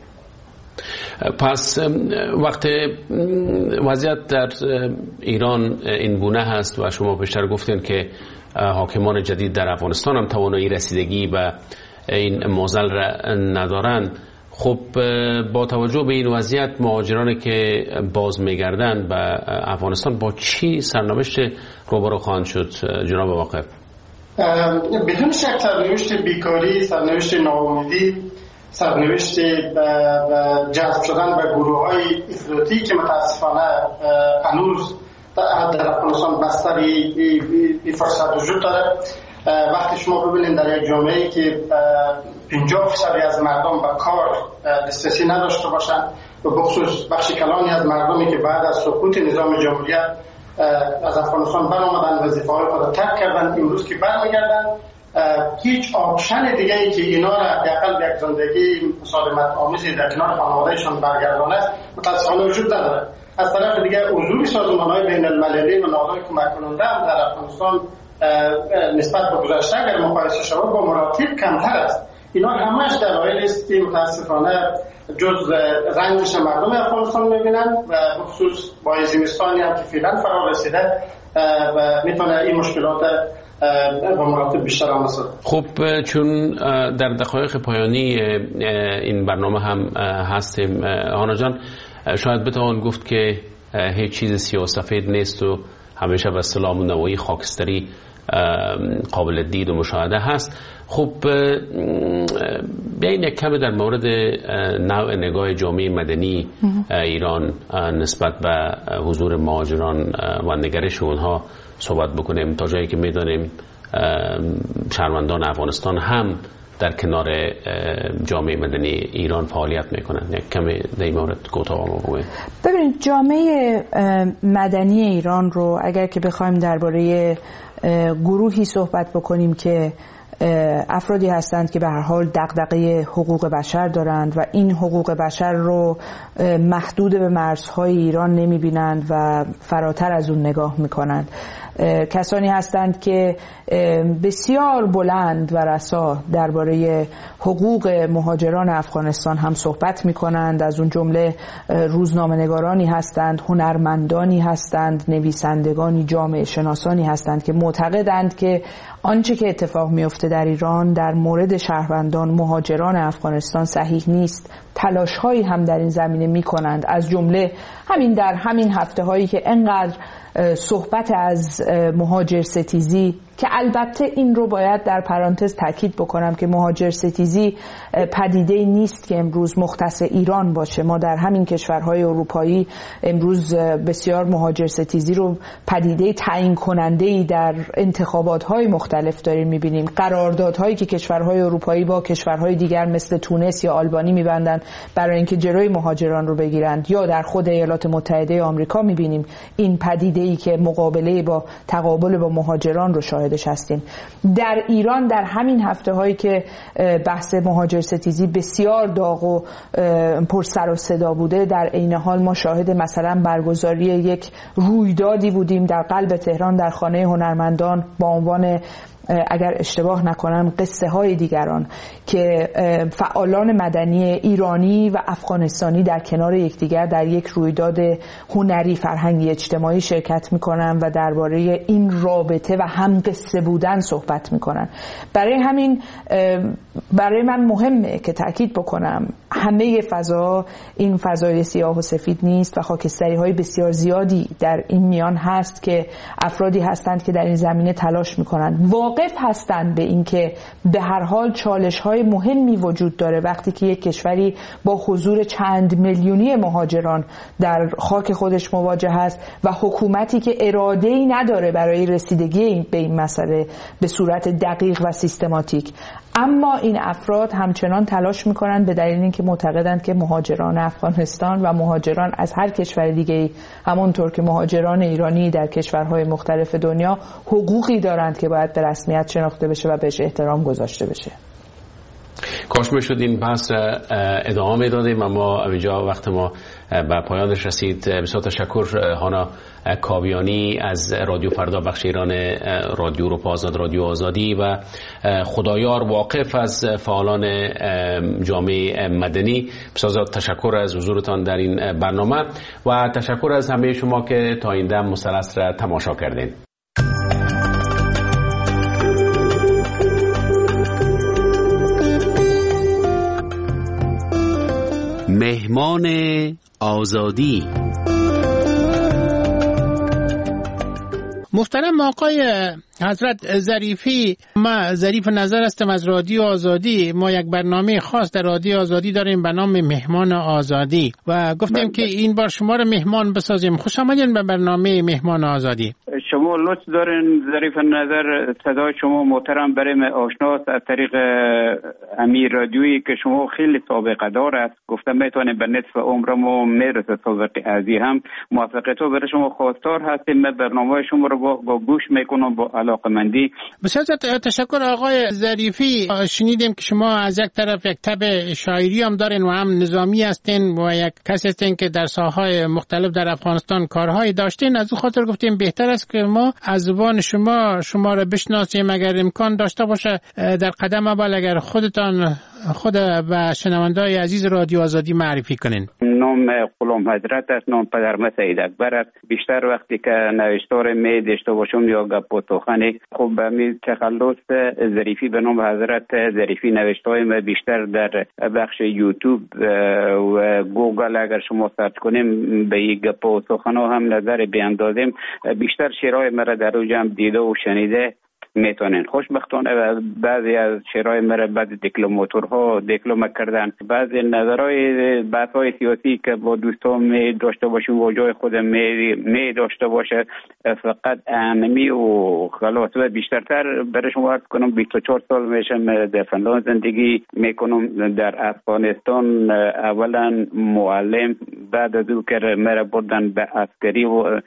پس وقت وضعیت در ایران این گونه هست و شما بیشتر گفتین که حاکمان جدید در افغانستان هم توانایی رسیدگی به این معضل را ندارند، خب با توجه به این وضعیت مهاجرانی که باز میگردن به افغانستان با چی سرنوشت روبرو خواهند شد جناب واقف؟ بدون شک سرنوشت بیکاری، سرنوشت ناامیدی، سرنوشت جذب شدن به گروه‌های افراطی که متاسفانه هنوز در افغانستان بستر این فرصت وجود داره. وقتی شما ببینید در یک جامعه‌ای که 50% از مردم به کار دسترسی نداشته باشند و بخصوص بخش کلانی از مردمی که بعد از سقوط نظام جمهوریت از افغانستان برآمدن وظیفه‌های خود را ترک کردن، امروز که برمیگردن هیچ آپشن دیگه ای که اینا را حداقل به یک زندگی مسالمت آمیزی در کنار خانوادهشان برگردانه متأسفانه وجود نداره. از طرف دیگه حضور سازمان‌های بین‌المللی و نهادهای کمک کننده هم در افغانستان نسبت به گذشته اگر مقایسه شود با مراتب کمتر است. اینا همش دلایلی است که متاسفانه جز رنجش مردم افغانستان می‌بینن و بخصوص با زمستانی هم که فعلا فرا رسیده و میتونه این مشکلات با مراتب بیشتر هم است. خب چون در دقایق پایانی این برنامه هم هستیم هانا جان، شاید بتوان گفت که هیچ چیز سیاه‌سفید نیست و همیشه به اصطلاح نوعی خاکستری قابل دید و مشاهده هست. خب بیاین یک کم در مورد نوع نگاه جامعه مدنی ایران نسبت به حضور مهاجران و نگرش اونها صحبت بکنیم، تا جایی که میدانیم شهروندان افغانستان هم در کنار جامعه مدنی ایران فعالیت میکنن. یک کمی در این مورد کوتاه بگویید. ببینید جامعه مدنی ایران رو اگر که بخوایم درباره گروهی صحبت بکنیم که افرادی هستند که به هر حال دغدغه حقوق بشر دارند و این حقوق بشر رو محدود به مرزهای ایران نمیبینند و فراتر از اون نگاه میکنند. کسانی هستند که بسیار بلند و رسا درباره حقوق مهاجران افغانستان هم صحبت میکنند. از اون جمله روزنامه‌نگارانی هستند، هنرمندانی هستند، نویسندگانی، جامعه شناسانی هستند که معتقدند که آنچه که اتفاق میفته در ایران در مورد شهروندان مهاجران افغانستان صحیح نیست. تلاش‌هایی هم در این زمینه می‌کنند، از جمله همین در همین هفته‌هایی که انقدر صحبت از مهاجر ستیزی، که البته این رو باید در پرانتز تاکید بکنم که مهاجر ستیزی پدیده نیست که امروز مختص ایران باشه. ما در همین کشورهای اروپایی امروز بسیار مهاجر ستیزی رو پدیده تعیین کننده‌ای در انتخابات‌های مختلف داریم می‌بینیم. قراردادهایی که کشورهای اروپایی با کشورهای دیگر مثل تونس یا آلبانی می‌بندند برای اینکه جلوی مهاجران رو بگیرند، یا در خود ایالات متحده آمریکا می‌بینیم این پدیده‌ای که مقابله با تقابل با مهاجران رو شاهدش هستیم. در ایران در همین هفته‌هایی که بحث مهاجر ستیزی بسیار داغ و پر سر و صدا بوده، در عین حال ما شاهد مثلا برگزاری یک رویدادی بودیم در قلب تهران در خانه هنرمندان با عنوان، اگر اشتباه نکنم، قصه های دیگران، که فعالان مدنی ایرانی و افغانستانی در کنار یکدیگر در یک رویداد هنری فرهنگی اجتماعی شرکت میکنن و درباره این رابطه و هم قصه بودن صحبت میکنن. برای همین برای من مهمه که تأکید بکنم همه فضا این فضای سیاه و سفید نیست و خاکستری های بسیار زیادی در این میان هست که افرادی هستند که در این زمینه تلاش میکنند. واقف هستند به این که به هر حال چالش های مهمی وجود داره وقتی که یک کشوری با حضور چند میلیونی مهاجران در خاک خودش مواجه است و حکومتی که اراده‌ای نداره برای رسیدگی به این مسئله به صورت دقیق و سیستماتیک. اما این افراد همچنان تلاش میکنند به دلیل اینکه معتقدند که مهاجران افغانستان و مهاجران از هر کشور دیگه‌ای همونطور که مهاجران ایرانی در کشورهای مختلف دنیا حقوقی دارند که باید به رسمیت شناخته بشه و بهش احترام گذاشته بشه. کاش میشد این بحث ادامه میدادیم، اما اینجا وقت ما به پایانش رسید. بسیار تشکر هانا کاویانی از رادیو فردا بخش ایران رادیو اروپا آزاد، رادیو آزادی، و خدایار واقف از فعالان جامعه مدنی. بسیار تشکر از حضورتان در این برنامه و تشکر از همه شما که تا این دم مثلث را تماشا کردین. مهمان آزادی. محترم آقای حضرت ظریفی، ما ظریف نظر هستم از رادیو آزادی. ما یک برنامه خاص در رادیو آزادی داریم به نام مهمان آزادی و گفتیم که این بار شما رو مهمان بسازیم. خوش آمدین به برنامه مهمان آزادی. شما لطف دارین ظریف نظر، صدای شما محترم برای من آشناست از طریق امیر رادیویی که شما خیلی سابقه دار است. گفتم میتونیم به نصف عمرمو میرسه سابقه ازی هم. موفقیتو برای شما خواستار هستیم. من برنامه شما رو با گوش میکنم با علاقمندی. بسیار تشکر آقای ظریفی. شنیدیم که شما از یک طرف یک تب شاعری هم دارین و هم نظامی هستین و یک کسی هستین که در ساحه‌های مختلف در افغانستان کارهایی داشتین. از اون خاطر گفتیم بهتر است که ما از زبان شما را بشناسیم. اگر امکان داشته باشه در قدم اول اگر خود و شنونده‌های عزیز رادیو آزادی معرفی کنین. نام غلام حضرت است، نام پدرم سید اکبر است. بیشتر وقتی که نوشتار می داشته باشم یا گپ و سخنی، خب به می تخلص ظریفی به نام حضرت ظریفی نوشته‌های بیشتر در بخش یوتیوب و گوگل اگر شما سرچ کنیم به این گپ و سخن‌ها هم نظر بیاندازیم. بیشتر شعرهای مرا در اوجم دیده و شنیده میتونین. خوشبختانه بعضی از شعرهای مرا بعد دیپلماتورها دیپلم کردن. بعضی نظرهای بحث‌های سیاسی که با دوستان می داشته باشیم و جای خودم می داشته باشه فقط انمی و خلاص. و بیشترتر برای شما عرض کنم 24 سال میشم در فنلاند زندگی میکنم. در افغانستان اولا معلم، بعد از او که مرا بردن به عسکری و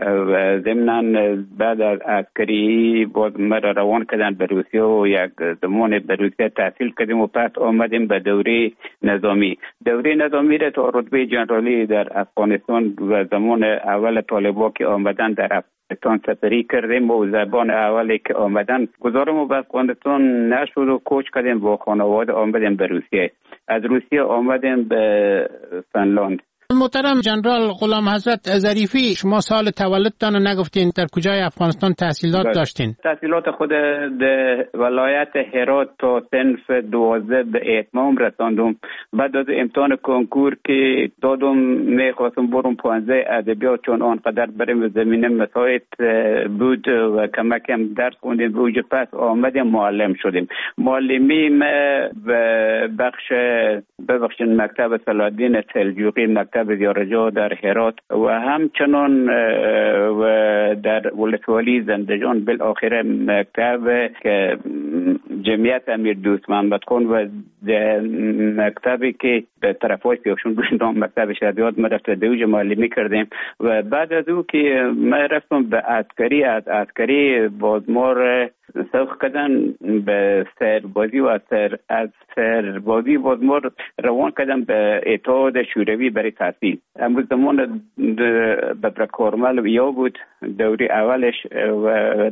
ضمناً بعد از عسکری بود مرا روان کردن به روسیه و یک زمان به روسیه تحصیل کردیم و پس آمدیم به دوره نظامی. دوره نظامی را تا رتبه جنرالی در افغانستان و زمان اول طالبان که آمدن در افغانستان سفری کردیم و زبان اولی که آمدن گذارم به افغانستان نشد و کوچ کردیم با خانواده آمدیم به روسیه. از روسیه آمدیم به فنلاند. محترم جنرال غلام حضرت ظریفی، شما سال تولدتان نگفتین در کجای افغانستان تحصیلات داشتین؟ تحصیلات خود در ولایت هرات تا صنف 12 به اتمام رساندم. بعد از امتحان کنکور که دادم میخواستم برم 15 ادبیات، چون آنقدر بریم زمینه مساعد بود و کمکم درس خوندیم روی پس آمدیم معلم شدیم. معلمی به بخش مکتب صلاح‌الدین سلجوقی، مکتب زیارجا در هرات و همچنان و در ولسوالی زندجان، بالاخره مکتب که جمعیت امیر دوست محمد خان و مکتبی که به طرفای پیشون بود نام مکتب شهادیات ما رفت دوج معلمی کردیم. و بعد از او که ما رفتم به عسکری، از عسکری بازمار سوق کردن به سربازی و از سربازی بازمار روان کردن به اتحاد شوروی برای تحصیل. امروز زمان به کارمل یا بود دوری اولش و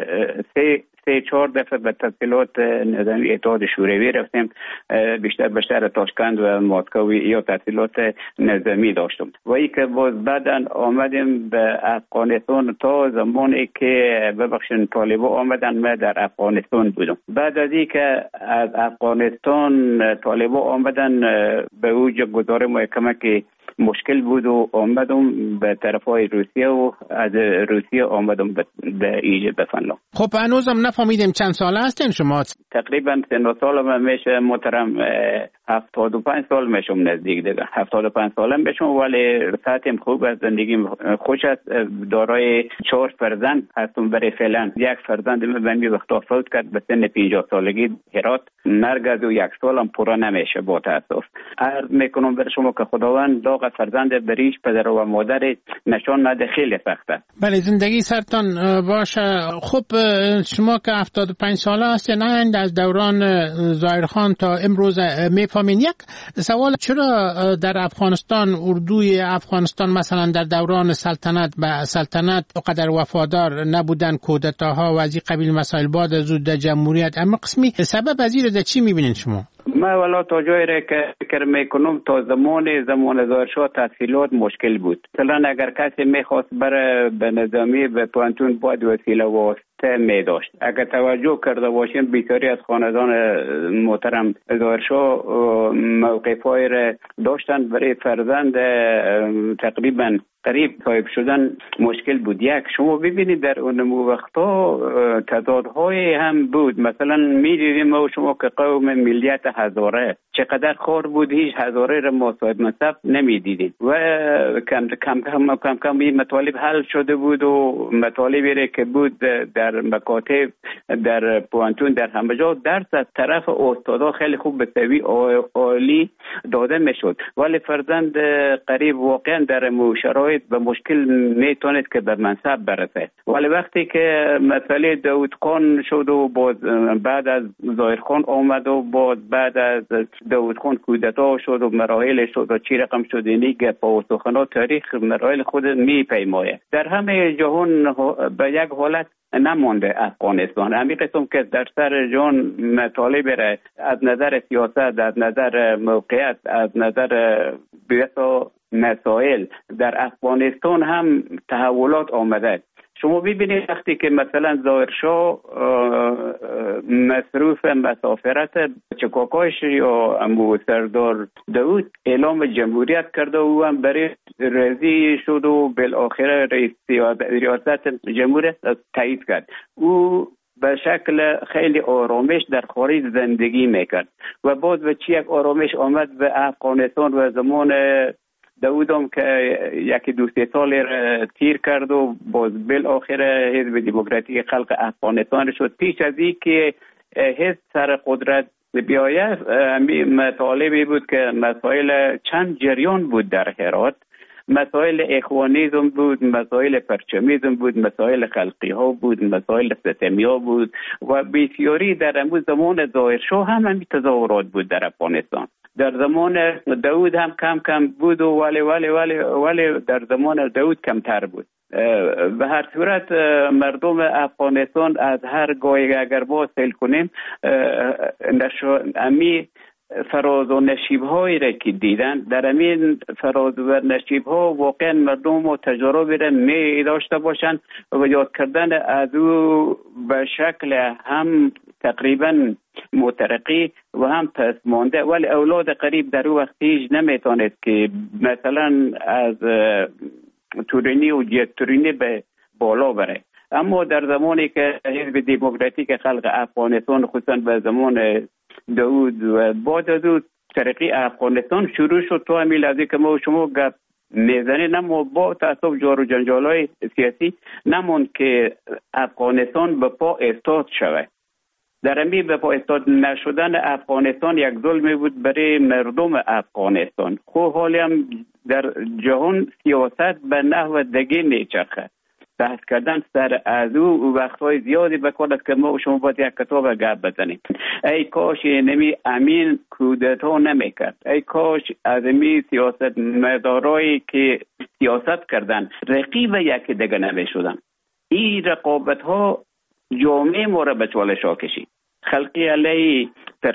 سه 4 دفعه به تحصیلات نظامی اتحاد شوروی رفتیم. بیشتر به شهر تاشکند و مسکو یا تحصیلات نظامی داشتم. و ای که باز بعدن آمدیم به افغانستان تا زمانی که ببخشن طالبان آمدن من در افغانستان بودم. بعد از ای که از افغانستان طالبان آمدن به اوج گذار محکمه که مشکل بود و آمدم به طرفای روسیه و از روسیه آمدم به فنلاند. خب هنوزم نفهمیدم چند ساله هستین شما؟ تقریبا 3 سالم میشه محترم. 75 سال میشم نزدیک دیگه. 75 سالم میشم ولی ساعتم خوب است، زندگیم خوش است. دارای 4 فرزند هستم برای فعلا. یک فرزند من به وقتا فوت کرد به سن 50 سالگی هرات. مرگ از 1 سالم پورا نمیشه با تاسف. عرض میکنم برای شما که خداوند داغ فرزند بریش پدر و مادر نشان نده خیلی سخته. بله زندگی سرتان باشه. خب شما که 75 ساله هستین از دوران ظاهرخان تا امروز میفهمین. یک سوال، چرا در افغانستان اردوی افغانستان مثلا در دوران سلطنت قدر وفادار نبودن، کودتاها و از این قبیل مسائل بعد از جمهوریت، اما قسمی سبب از این چی میبینین شما؟ ما والا تا جایی را که فکر میکنم تا زمان ظاهرشاه تحصیلات مشکل بود. مثلا اگر کسی میخواست بره به نظامی به پانتون باید وسیله واسطه میداشت. اگر توجه کرده باشیم بسیاری از خاندان محترم ظاهرشاه موقفای را داشتن برای فرزند تقریبا قریب صاحب شدن مشکل بود. یک شما ببینید در اون وقتا تضادهای هم بود. مثلا می‌دیدیم ما شما که قوم ملیت هزاره چقدر خور بود، هیچ هزاره را ما صاحب منصب نمی‌دیدیم و کم کم این مطالب حل شده بود و مطالبی که بود در مکاتب در پوانتون در همه جا درس از طرف استادا خیلی خوب به سوی عالی داده میشد، ولی فرزند قریب واقعا در شرایط به مشکل میتونید که به منصب برسه. ولی وقتی که مسئله داود خان شد و بعد از ظاهر خان آمد و بعد از داود خان کودتا شد و مراحل شد و چی رقم شد، اینی گپا و سخنات تاریخ مراحل خود میپیمایه. در همه جهان به یک حالت نمانده افغانستان. همین قسم که در سر جان مطالب را از نظر سیاست، از نظر موقعیت، از نظر بسیار مسائل در افغانستان هم تحولات آمده. شما ببینید وقتی که مثلا ظاهرشاه مصروف مسافرت چکاکاش یا امو سردار داود اعلام جمهوریت کرده و هم برای رضی شد و بالاخره رئیس ریاست جمهوریت تایید کرد. او به شکل خیلی آرامش در خارج زندگی میکرد و بعد به چی یک آرامش آمد به افغانستان و زمان داودم که یکی 2-3 سال تیر کرد و باز بالاخره حزب دموکراتیک خلق افغانستان شد. پیش از این که حزب سر قدرت بیاید مطالبی بود که مسائل چند جریان بود در هرات، مسائل اخوانیزم بود، مسائل پرچمیزم بود، مسائل خلقی ها بود، مسائل ستمی ها بود و بسیاری در امروز زمان ظاهرشاه هم همین تظاهرات بود در افغانستان. در زمان داود هم کم کم بود و ولی در زمان داود کمتر بود. به هر صورت مردم افغانستان از هر گاهی اگر با سیل کنیم امی فراز و نشیب هایی را که دیدن، در امین فراز و نشیب ها واقعا مردم و تجربه را می داشته باشند و یاد کردن از او به شکل هم تقریبا مترقی و هم پس مانده. ولی اولاد قریب در او وقت هیچ نمیتواند که مثلا از تورینی و جت تورینی به بالا بره. اما در زمانی که حزب دموکراتیک خلق افغانستان خصوصا به زمان داود و بعد از او ترقی افغانستان شروع شد، تو همین لحظه که ما شما گپ میزنید اما با تعصب جار و جنجال‌های سیاسی نموند که افغانستان به پا استاد شود. در همین به پا استاد نشدن افغانستان یک ظلمی بود برای مردم افغانستان. خب حالی هم در جهان سیاست به نحو دیگه میچرخه. بحث کردن سر از او وقتهای زیادی بکنند که ما شما باید یک کتاب گپ بزنیم. ای کاش نمی امین کودتا نمیکرد، ای کاش از می سیاست مدارایی که سیاست کردن رقیب یکی دیگه نمیشدن. این رقابت ها جامعه ما را به چالش ها کشید. خلقی علی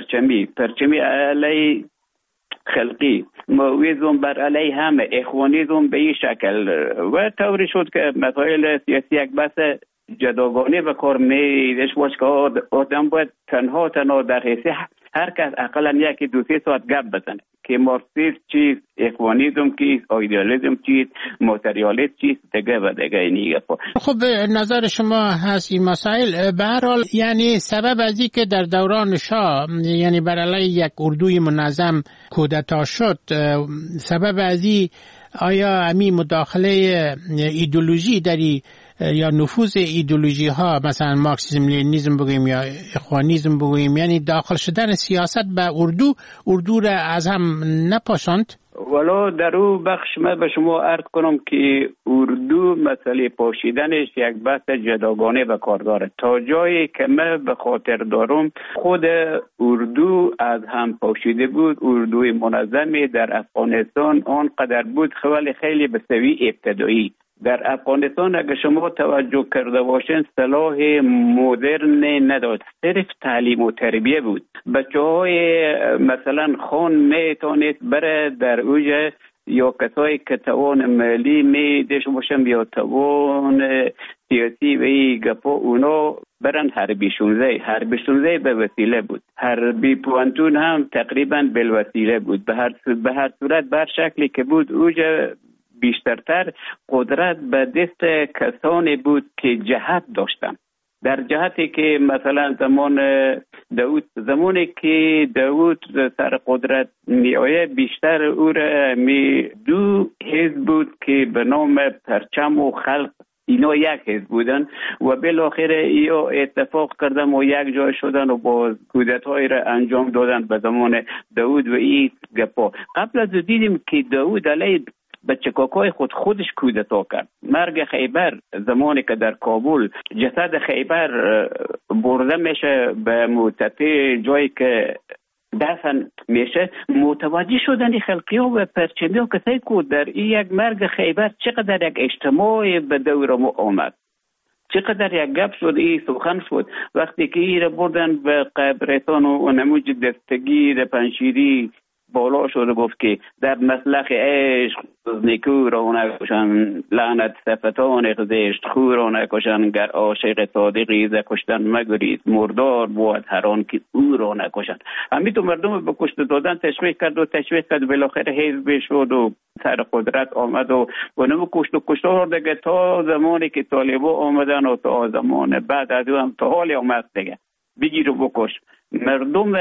پرچمی علی خلقی، مویزم بر علی همه، اخوانیزم به این شکل و طوری شد که مسائل سیاسی یک بحث جداگانه و کار میدش باش که آدم باید تنها در حیث هر کس اقلا 1-2-3 ساعت گپ بزنه که مارکسیسم چیست، اخوانیزم چیست، ایدئالیسم چیست، ماتریالیسم چیست، دیگه و دیگه اینی گپا. خب نظر شما هست این مسائل به هر حال یعنی سبب از این که در دوران شاه یعنی بر علیه یک اردوی منظم کودتا شد، سبب از این آیا همین مداخله ایدئولوژی در یا نفوذ ایدئولوژی ها مثلا مارکسیسم لنینیسم بگوییم یا اخوانیسم بگوییم، یعنی داخل شدن سیاست به اردو را از هم نپاشاند؟ ولی در او بخش من به شما عرض کنم که اردو مسئله پاشیدنش یک بحث جداگانه به کار داره. تا جایی که من به خاطر دارم خود اردو از هم پاشیده بود. اردوی منظمی در افغانستان آنقدر بود خیلی به سوی ابتدایی. در افغانستان اگر شما توجه کرده باشین صلاح مدرن نداشت، صرف تعلیم و تربیه بود. بچه‌های مثلا خان میتونید بره در اوج یا کسایی که توان مالی میدش باشن یا توان سیاسی و این گپا اونا برن حربی 16 به وسیله بود، حربی پوانتون هم تقریبا بالوسیله بود. به هر صورت بر شکلی که بود اوج بیشترتر قدرت به دست کسانی بود که جهت داشتن. در جهتی که مثلا زمانی که داوود سر قدرت می آید، بیشتر او را دو حزب بود که به نام پرچم و خلق، اینا یک حزب بودن و بالاخره اینا اتفاق کردن و یک جای شدن و با کودتایی را انجام دادن به زمان داوود و این گپا. قبل از دیدیم که داوود علیه بچکاکای خودش کودتا کرد. مرگ خیبر، زمانی که در کابل جسد خیبر برده میشه به موتته جایی که دفن میشه، متوجه شدن خلقی‌ها و پرچمی‌ها کسایی که در این یک مرگ خیبر چقدر یک اجتماع به دور ما آمد، چقدر یک گپ شد، این سخن شد. وقتی که این را بردن به قبرستان و نموج دستگیر پنشیری بالا شد و گفت که در مسلخ عشق نیکو را نکشن، لعنت صفتان زشت خو را نکشن، گر عاشق صادقی ز کشتن مگریز، مردار بود هر آن که او را نکشن. همین تو مردم به کشته دادن تشویق کرد، بالاخره حزب شد و سر قدرت آمد و نمو کشتار دیگه تا زمانی که طالبا آمدن و تا زمان بعد از او هم تا حالی آمد دیگه بگیر و بکش. مردم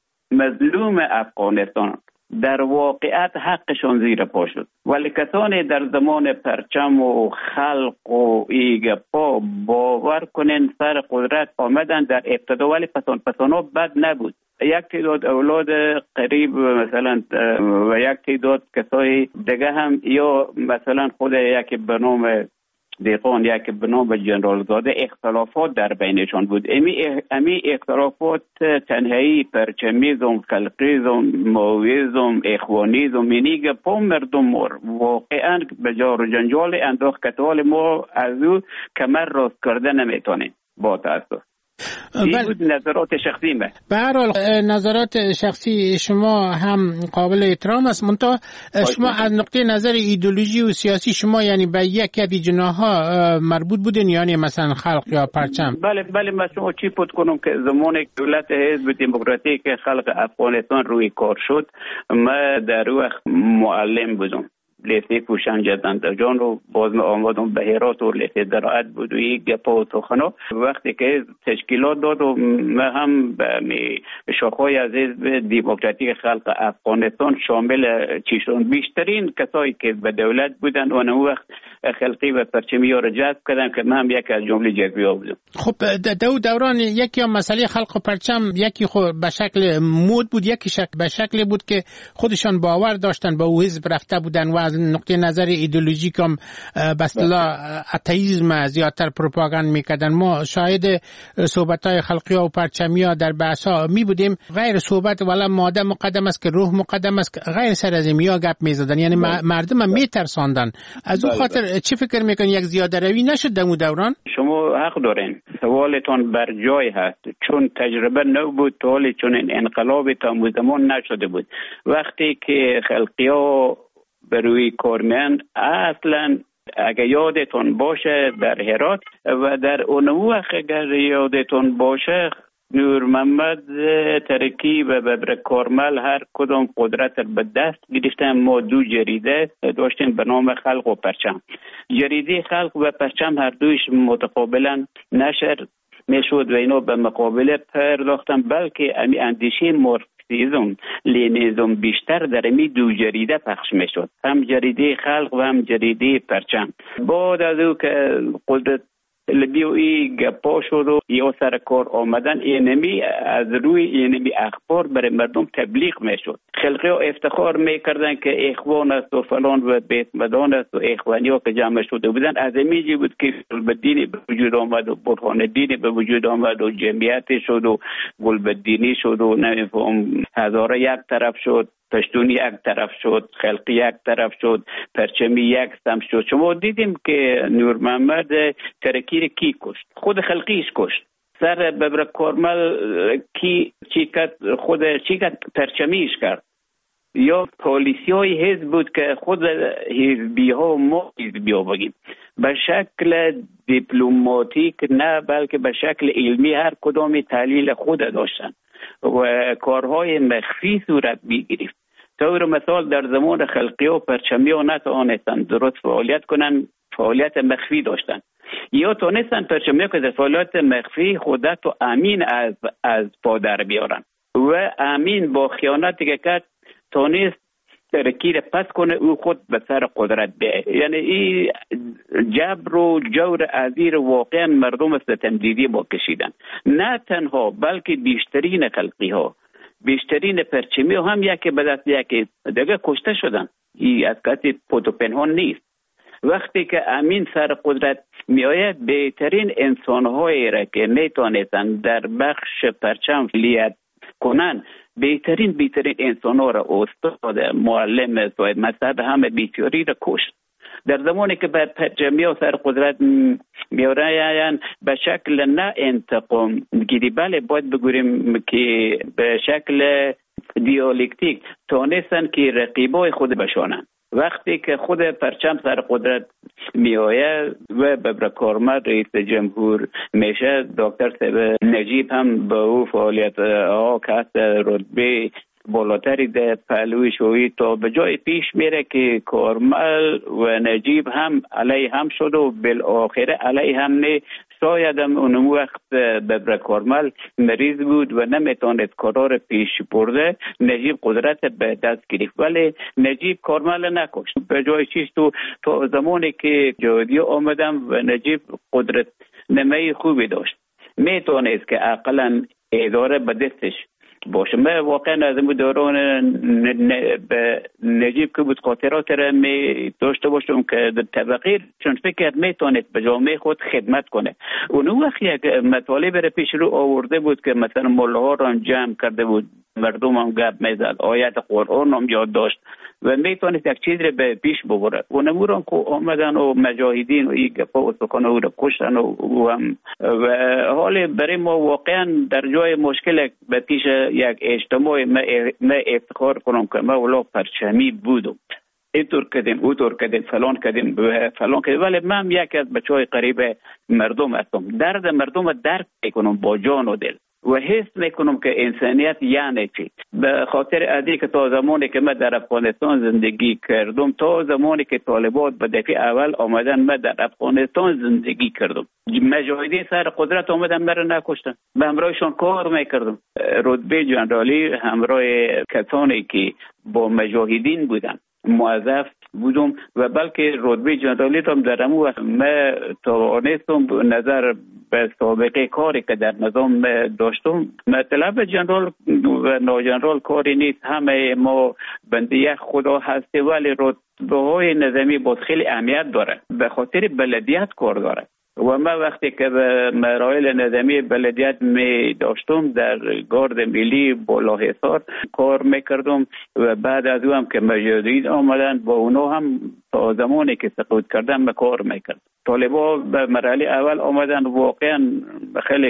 مظلوم افغانستان در واقعیت حقشون زیر پا شد، ولی کسانی در زمان پرچم و خلق و ایگپا باور کنین سر قدرت آمدن در ابتدا، ولی پسانا بد نبود. یک تعداد اولاد قریب مثلا و یک تعداد کسای دیگه هم، یا مثلا خود یک به نام دیقان، یک به نام جنرال زاده، اختلافات در بینشان بود. امی اختلافات تنهایی پرچمیزم، خلقیزم، ماویزم، اخوانیزم، اینیگه پا مردم واقعا به جار و جنجال انداخت که حال ما از او کمر راست کرده نمیتونیم با تاسف. این بود نظرات شخصی من. به هر حال نظرات شخصی شما هم قابل احترام است، منتها شما از نقطه نظر ایدئولوژی و سیاسی شما یعنی به یک از جناح‌ها مربوط بودین، یعنی مثلا خلق یا پرچم؟ بله من شما چی پود کنم که زمان دولت حزب دموکراتیک خلق افغانستان روی کار شد، من در وقت معلم بودم، لیسه پوشن جدند جان رو باز آمدم به هرات و لیسه زراعت بود و یک گپا و سخنا. وقتی که تشکیلات داد و من هم به شاخهای از حزب دموکراتیک خلق افغانستان شامل چیشون بیشترین کسایی که به دولت بودن و اون وقت خلقی و پرچمی ها رو جذب کردن که من هم یک از جمله جذبی ها بودم. خب دوران یکی هم مسئله خلق و پرچم، یکی خود به شکل مود بود، یکی به شکل بود که خودشان باور داشتن به او حزب رفته بودن و از نقطه نظر ایدئولوژیک هم به اصطلاح اتئیسم زیادتر پروپاگاند میکردن. ما شاهد صحبت‌های خلقی ها و پرچمی ها در بحث‌ها می بودیم، غیر صحبت ولی ماده مقدم است که روح مقدم است، غیر سر از میا گپ میزدن، یعنی مردم هم میترساندن. از اون خاطر چی فکر میکنین یک زیاده روی نشد در اون دوران؟ شما حق دارین، سوالتون بر جای هست، چون تجربه نبود تا حالی، چون این انقلاب تا زمان نشده بود. وقتی که خلقی ها به روی کار میان، اصلا اگه یادتون باشه در هرات و در اون وقت اگر یادتون باشه، نور محمد ترکی و ببر کارمل هر کدام قدرت به دست گرفتن. ما دو جریده داشتیم به نام خلق و پرچم. جریده خلق و پرچم هر دویش متقابلا نشر میشد و اینا به مقابله پرداختن، بلکه امی اندیشه مارکسیسم لنینیسم بیشتر در امی دو جریده پخش میشد، هم جریده خلق و هم جریده پرچم. بعد از او که قدرت لبیوی گپا شد و یا سر کار آمدن، اینمی از روی اینمی اخبار برای مردم تبلیغ میشد. خلقی ها افتخار میکردن که اخوان است و فلان و بیت مدان است و اخوانی ها که جمع شده بودن. از امیجی بود که گلبدینی به وجود آمد و برهان دینی به وجود آمد و جمعیت شد و گلبدینی شد و نمیفهم هزاره یک طرف شد، پشتونی یک طرف شد، خلقی یک طرف شد، پرچمی یک سم شد. شما دیدیم که نور محمد ترکی کی کشت؟ خود خلقیش کشت. سر ببر کارمل کی چی کرد؟ پرچمیش کرد. یا پالیسی های حزب بود که خود حزبی ها ما حزبی ها بگیم به شکل دیپلماتیک نه، بلکه به شکل علمی هر کدام تحلیل خود داشتن و کارهای مخفی صورت می‌گرفت. طور مثال در زمان خلقی و پرچمی ها نتوانستند درست فعالیت کنند، فعالیت مخفی داشتند، یا تونستن پرچمی ها که در فعالیت مخفی خودت و امین از پا در بیارن و امین با خیانتی که کرد تونست ترکیر پس کنه او خود به سر قدرت بیه. یعنی این جبر و جور عزیر واقعا مردم ستمدیدی با کشیدن، نه تنها بلکه بیشترین خلقی ها، بیشترین پرچمی ها هم یکی به دست یکی دیگه کشته شدن. این از کسی پود و پنهان نیست. وقتی که امین سر قدرت می آید بهترین انسانهایی را که می توانستند در بخش پرچم فعالیت کنن، بهترین انسانها را استاد، معلم، صاحب مذهب همه بیچاری را کشت. در زمانی که به پرچمی ها سر قدرت می آیند به شکل نه انتقام گیری، بله باید بگوییم که به شکل دیالکتیک تانستن که رقیبای خود بشانند. وقتی که خود پرچم سر قدرت می آید و به کارمد رئیس جمهور میشه، دکتر صاحب نجیب هم به او فعالیت ها که رتبه بالاتری در پهلوی شویی تا به جای پیش میره که کارمل و نجیب هم علیه هم شد و بالاخره علیه هم نه. شاید هم اون وقت به کارمل مریض بود و نمیتونست کارا پیش برده، نجیب قدرت به دست گرفت، ولی نجیب کارمل نکشت. به جای چیز تو زمانی که جهادی آمدم و نجیب قدرت نمای خوبی داشت، میتونست که اقلا اداره به دستش باشه. من واقعا از این دوران نجیب که بود خاطرات را می داشته باشم که در طبقه چون فکر میتونست به جامعه خود خدمت کنه. اون وقت یک مطالب را پیش رو آورده بود که مثلا ملاها را جمع کرده بود، مردم هم گپ میزد، آیت قرآن هم یاد داشت و میتونست یک چیز را به پیش ببره. اون اموران که آمدن و مجاهدین و این گپا و سکان او را کشتن و حال برای ما واقعا در جای مشکل به پیش یک اجتماع ما افتخار کنم که ما ولا پرچمی بودم، اینطور کردیم اوطور کردیم فلان کردیم ولی من یکی از بچهای قریب مردم هستم. درد مردم درک میکنم با جان و دل و حس میکنم که انسانیت یعنی چی. به خاطر ادی که تا زمانی که من در افغانستان زندگی کردم، تا زمانی که طالبات به دفعه اول آمدن من در افغانستان زندگی کردم، مجاهدین سر قدرت آمدن مرا نکشتن، به همراهشان کار میکردم، رتبه جنرالی همراه کسانی که با مجاهدین بودن موظف بودم و بلکه رتبه جنرالی هم در امو وقت من توانستم نظر به سابقه کاری که در نظام داشتم. مطلب جنرال و ناجنرال کاری نیست، همه ما بنده یک خدا هستی، ولی رتبه های نظامی باز خیلی اهمیت داره، به خاطر بلدیت کار داره. و من وقتی که به مراحل نظامی بلدیت می داشتم در گارد ملی بالاحصار کار میکردم و بعد از او هم که مجاهدین آمدن با اونا هم تا زمانی که سقوط کردن کار میکرد. طالبا به مرحله اول آمدن واقعا خیلی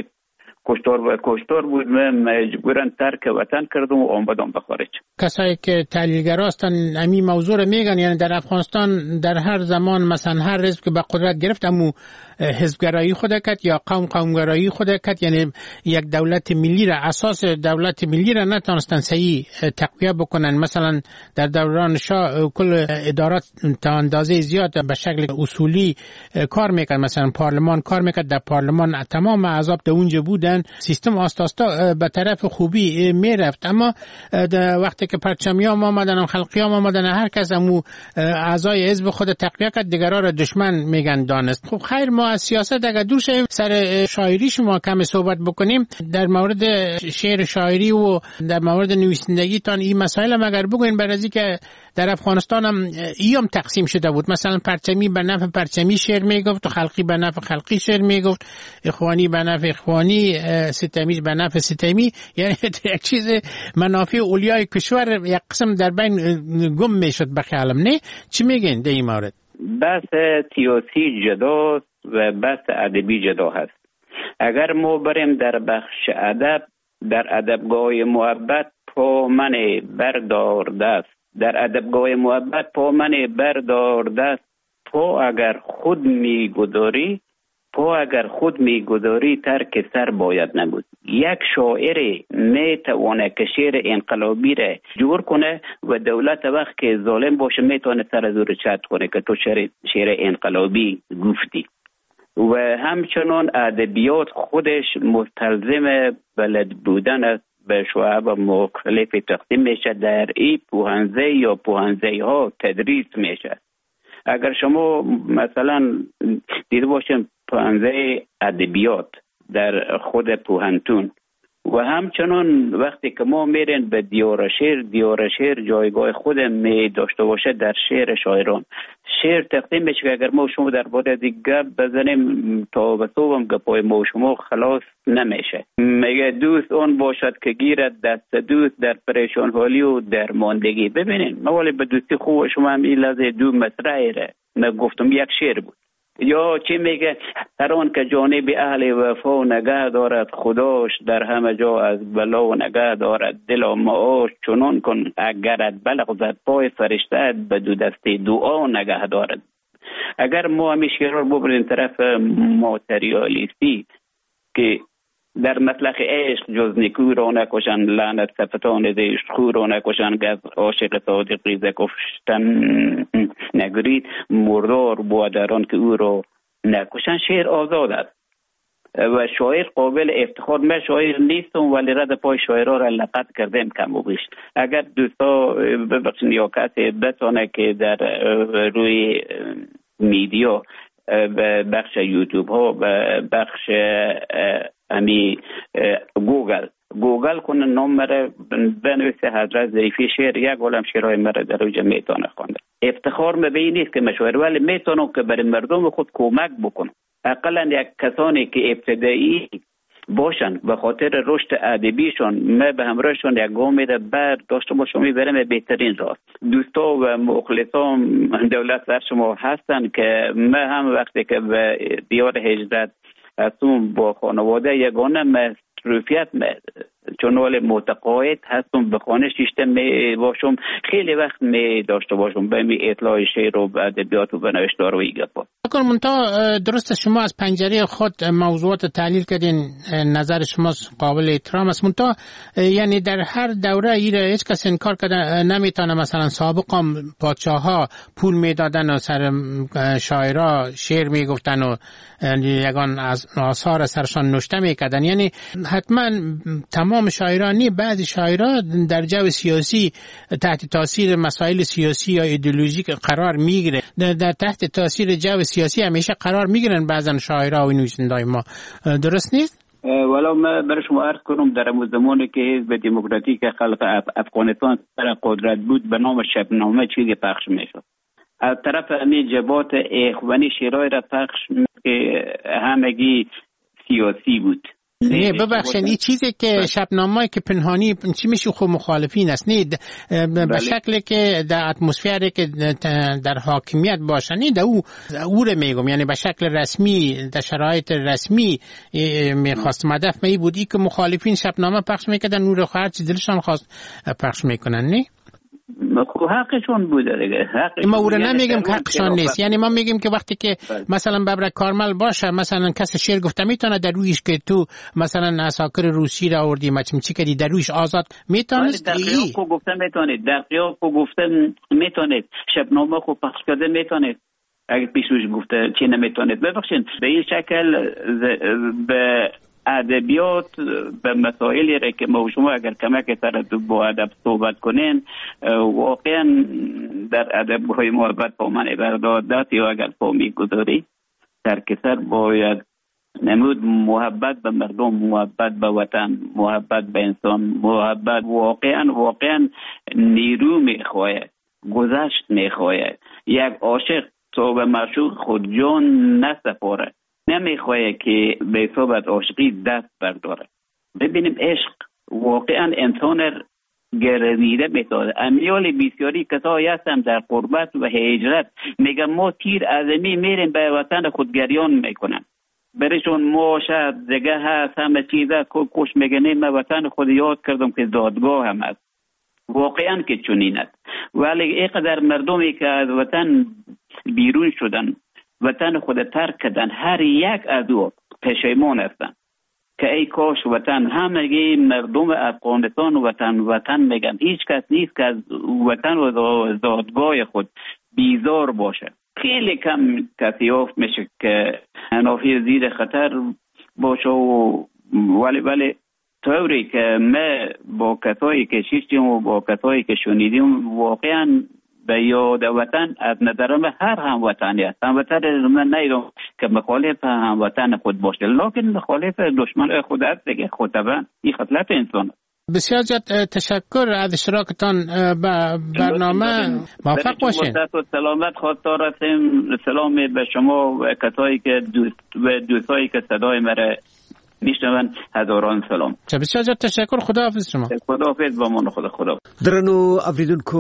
کشتار بود، من مجبورن ترک وطن کردم و آمدم به خارج. کسایی که تحلیلگرا هستن همین موضوع رو میگن، یعنی در افغانستان در هر زمان مثلا هر حزب که به قدرت گرفت امو حزبگرایی خود کرد یا قومگرایی خود کرد، یعنی یک دولت ملی را، اساس دولت ملی را نتونستن صحیح تقویه بکنن. مثلا در دوران شاه کل ادارات تا اندازه زیاد به شکل اصولی کار میکرد، مثلا پارلمان کار میکرد، در پارلمان تمام اعضا در اونجا بودن، سیستم آستاستا به طرف خوبی میرفت. اما وقتی که پرچمیام آمدن و خلقیام آمدن، هر کس امو اعضای حزب خود تقویه کرد، دیگران را دشمن میگن دانست. خب خیر، ما از سیاست اگر دور شیم سر شاعری شما کم صحبت بکنیم، در مورد شعر شاعری و در مورد نویسندگی تان این مسائل هم اگر بگوین، برای که در افغانستان هم ایام تقسیم شده بود، مثلا پرچمی به نفع پرچمی شعر میگفت و خلقی به نفع خلقی شعر میگفت، اخوانی به نفع اخوانی، ستمی به نفع ستمی، یعنی یک چیز منافع اولیای کشور یک قسم در بین گم میشد به خیالم. نه چی میگین در این مورد؟ بحث سیاسی جدا و بحث ادبی جدا هست. اگر ما بریم در بخش ادب، در ادبگاه محبت پا من بردار دست، در ادبگاه محبت پا من بردار دست، پا اگر خود میگذاری پا اگر خود میگذاری ترک سر باید نبود. یک شاعر میتونه که شعر انقلابی را جور کنه و دولت وقت که ظالم باشه میتونه سر زور چت کنه که تو شعر انقلابی گفتی. و همچنان ادبیات خودش مستلزم بلد بودن است، به شعب مختلف تقسیم میشه، در این پوهنزه یا پوهنزه ها تدریس میشه. اگر شما مثلا دیده باشین پوهنزه ادبیات در خود پوهنتون و همچنان وقتی که ما میرین به دیار شعر جایگاه خود می داشته باشه در شعر شاعران. شعر تقسیم میشه که اگر ما شما در باره دیگه بزنیم تا به صبحم گپای ما شما خلاص نمیشه. میگه دوست اون باشد که گیرد دست دوست در پریشان حالی و در ماندگی. ببینین ما ولی به دوستی خوب شما هم این لحظه دو مصرعی را من گفتم یک شعر بود. یا چی میگه هر آن که جانب اهل وفا نگه دارد خداش در همه جا از بلا نگه دارد دلا معاش چنان کن اگرت بلغزد پای فرشته به دو دسته دعا نگه دارد. اگر ما همیشه رو ببریم طرف ماتریالیستی که در مطلق عشق جز نیکو را نکشن لعنت صفتان زشت خو را نکشن گز عاشق صادقی ز کشتن نگرید مردار بودران که او را نکشن. شعر آزاد است و شاعر قابل افتخار. من شاعر نیستم ولی رد پای شاعرها را لقد کردم کم و بیش. اگر دوستا ببخشید یا کسی بتونه که در روی میدیا بخش یوتیوب ها و بخش امی گوگل کنه نام مره بنویسه حضرت ظریفی شعر یک عالم شعرهای مره در اوجه میتونه خونده. افتخار مبین نیست که مشاعر ولی میتونه که برای مردم خود کمک بکنه. اقلا یک کسانی که ابتدایی باشن به خاطر رشد ادبیشون ما به همراهشون یک گام میده بعد داشته باشم میبرم به بهترین راه. دوستا و مخلصان دولت در شما هستن که ما هم وقتی که به دیار هجرت هستم با خانواده یگانه مصروفیت چون ولی متقاعد هستم به خانه شیشته می باشم خیلی وقت می داشته باشم به می اطلاع شعر و ادبیات و نوشتار و ایگپا. منتها درست شما از پنجره خود موضوعات تحلیل کردین، نظر شما قابل احترام است. منتها یعنی در هر دوره ایره هیچ کس انکار کرده نمیتونه مثلا سابقا پادشاها پول میدادن و سر شاعرها شعر میگفتن و یگان از آثار سرشان نوشته میکردن. یعنی حتما تمام شاعرانی بعضی شاعرها در جو سیاسی تحت تاثیر مسائل سیاسی یا ایدئولوژیک قرار میگیره، در تحت تاثیر جو سیاسی همیشه قرار میگیرن بعضن شاعرها و نویسنده‌های ما. درست نیست؟ ولی من برای شما عرض کنم در زمانی که حزب دموکراتیک خلق افغانستان سر قدرت بود به نام شبنامه چیزی پخش میشد. از طرف همین جبهات اخوانی شعرهای را پخش که همگی سیاسی بود. نه ببخشید این چیزی که شبنامه‌ای که پنهانی چی میشه خب مخالفین است، نه به شکلی که در اتمسفری که در حاکمیت باشه، نه او رو میگم، یعنی به شکل رسمی در شرایط رسمی میخواست هدف می بودی که مخالفین شبنامه پخش میکردن نور هر چیز دلشان خواست پخش میکنن. نه خب حقشون بوده دیگه. ما او رو نمیگیم که حقشان نیست، یعنی ما میگیم که وقتی که مثلا ببر کارمل باشه مثلا کس شعر گفته میتونه در رویش که تو مثلا اساکر روسی را آوردی چی کردی در رویش آزاد میتونست. در قیاب گفته میتونید، در قیاب گفته میتونید، شبنامه خب پخش کرده میتونید. اگه پیشوش گفته چی نمیتونید. ببخشید به این شکل به ادبیات به مسائلی را که ما شما اگر کمک تردد با ادب صحبت کنین واقعا در ادب‌های محبت با من بردادت یا اگر پا میگذاری در کسر باید نمود محبت به مردم، محبت به وطن، محبت به انسان، محبت واقعا نیرو میخواهد، گذشت میخواهد. یک عاشق تو به معشوق خود جان نسپاره، نمیخواه که به صحبت عاشقی دست برداره. ببینیم عشق واقعا انسان گرمیده میتونه. امیال بسیاری کسایی هستن در قربت و هجرت میگن ما تیر ازمی میریم به وطن خود گریان میکنن، برشون ما شاید دیگه هست همه چیزه کش میگنه من وطن خود یاد کردم که دادگاه هم هست. واقعا که چنین است، ولی اینقدر مردمی که از وطن بیرون شدن وطن خود ترک کردن، هر یک از او پشیمان هستند که ای کاش وطن، همگی مردم افغانستان وطن میگن، هیچ کس نیست که از وطن و زادگاه خود بیزار باشه. خیلی کم کسی افت میشه که انافی زیر خطر باشه ولی طوری که ما با کسایی که شیشتیم و با کسایی که شنیدیم واقعا به یاد وطن از نظرم هر هموطنی است. هموطن من نیدم که مخالف هموطن خود باشه، لکن مخالف دشمن خود است دیگه. خود طبعا این خصلت انسان. بسیار زیاد تشکر از اشتراکتان به برنامه. موفق باشین. سلامت خواستار هستیم. سلام به شما و کسایی که دوستایی که صدای مرا میشنون، هزاران سلام. بسیار زیاد تشکر. خداحافظ شما. خداحافظ با من. خدا. درنو اوریدونکو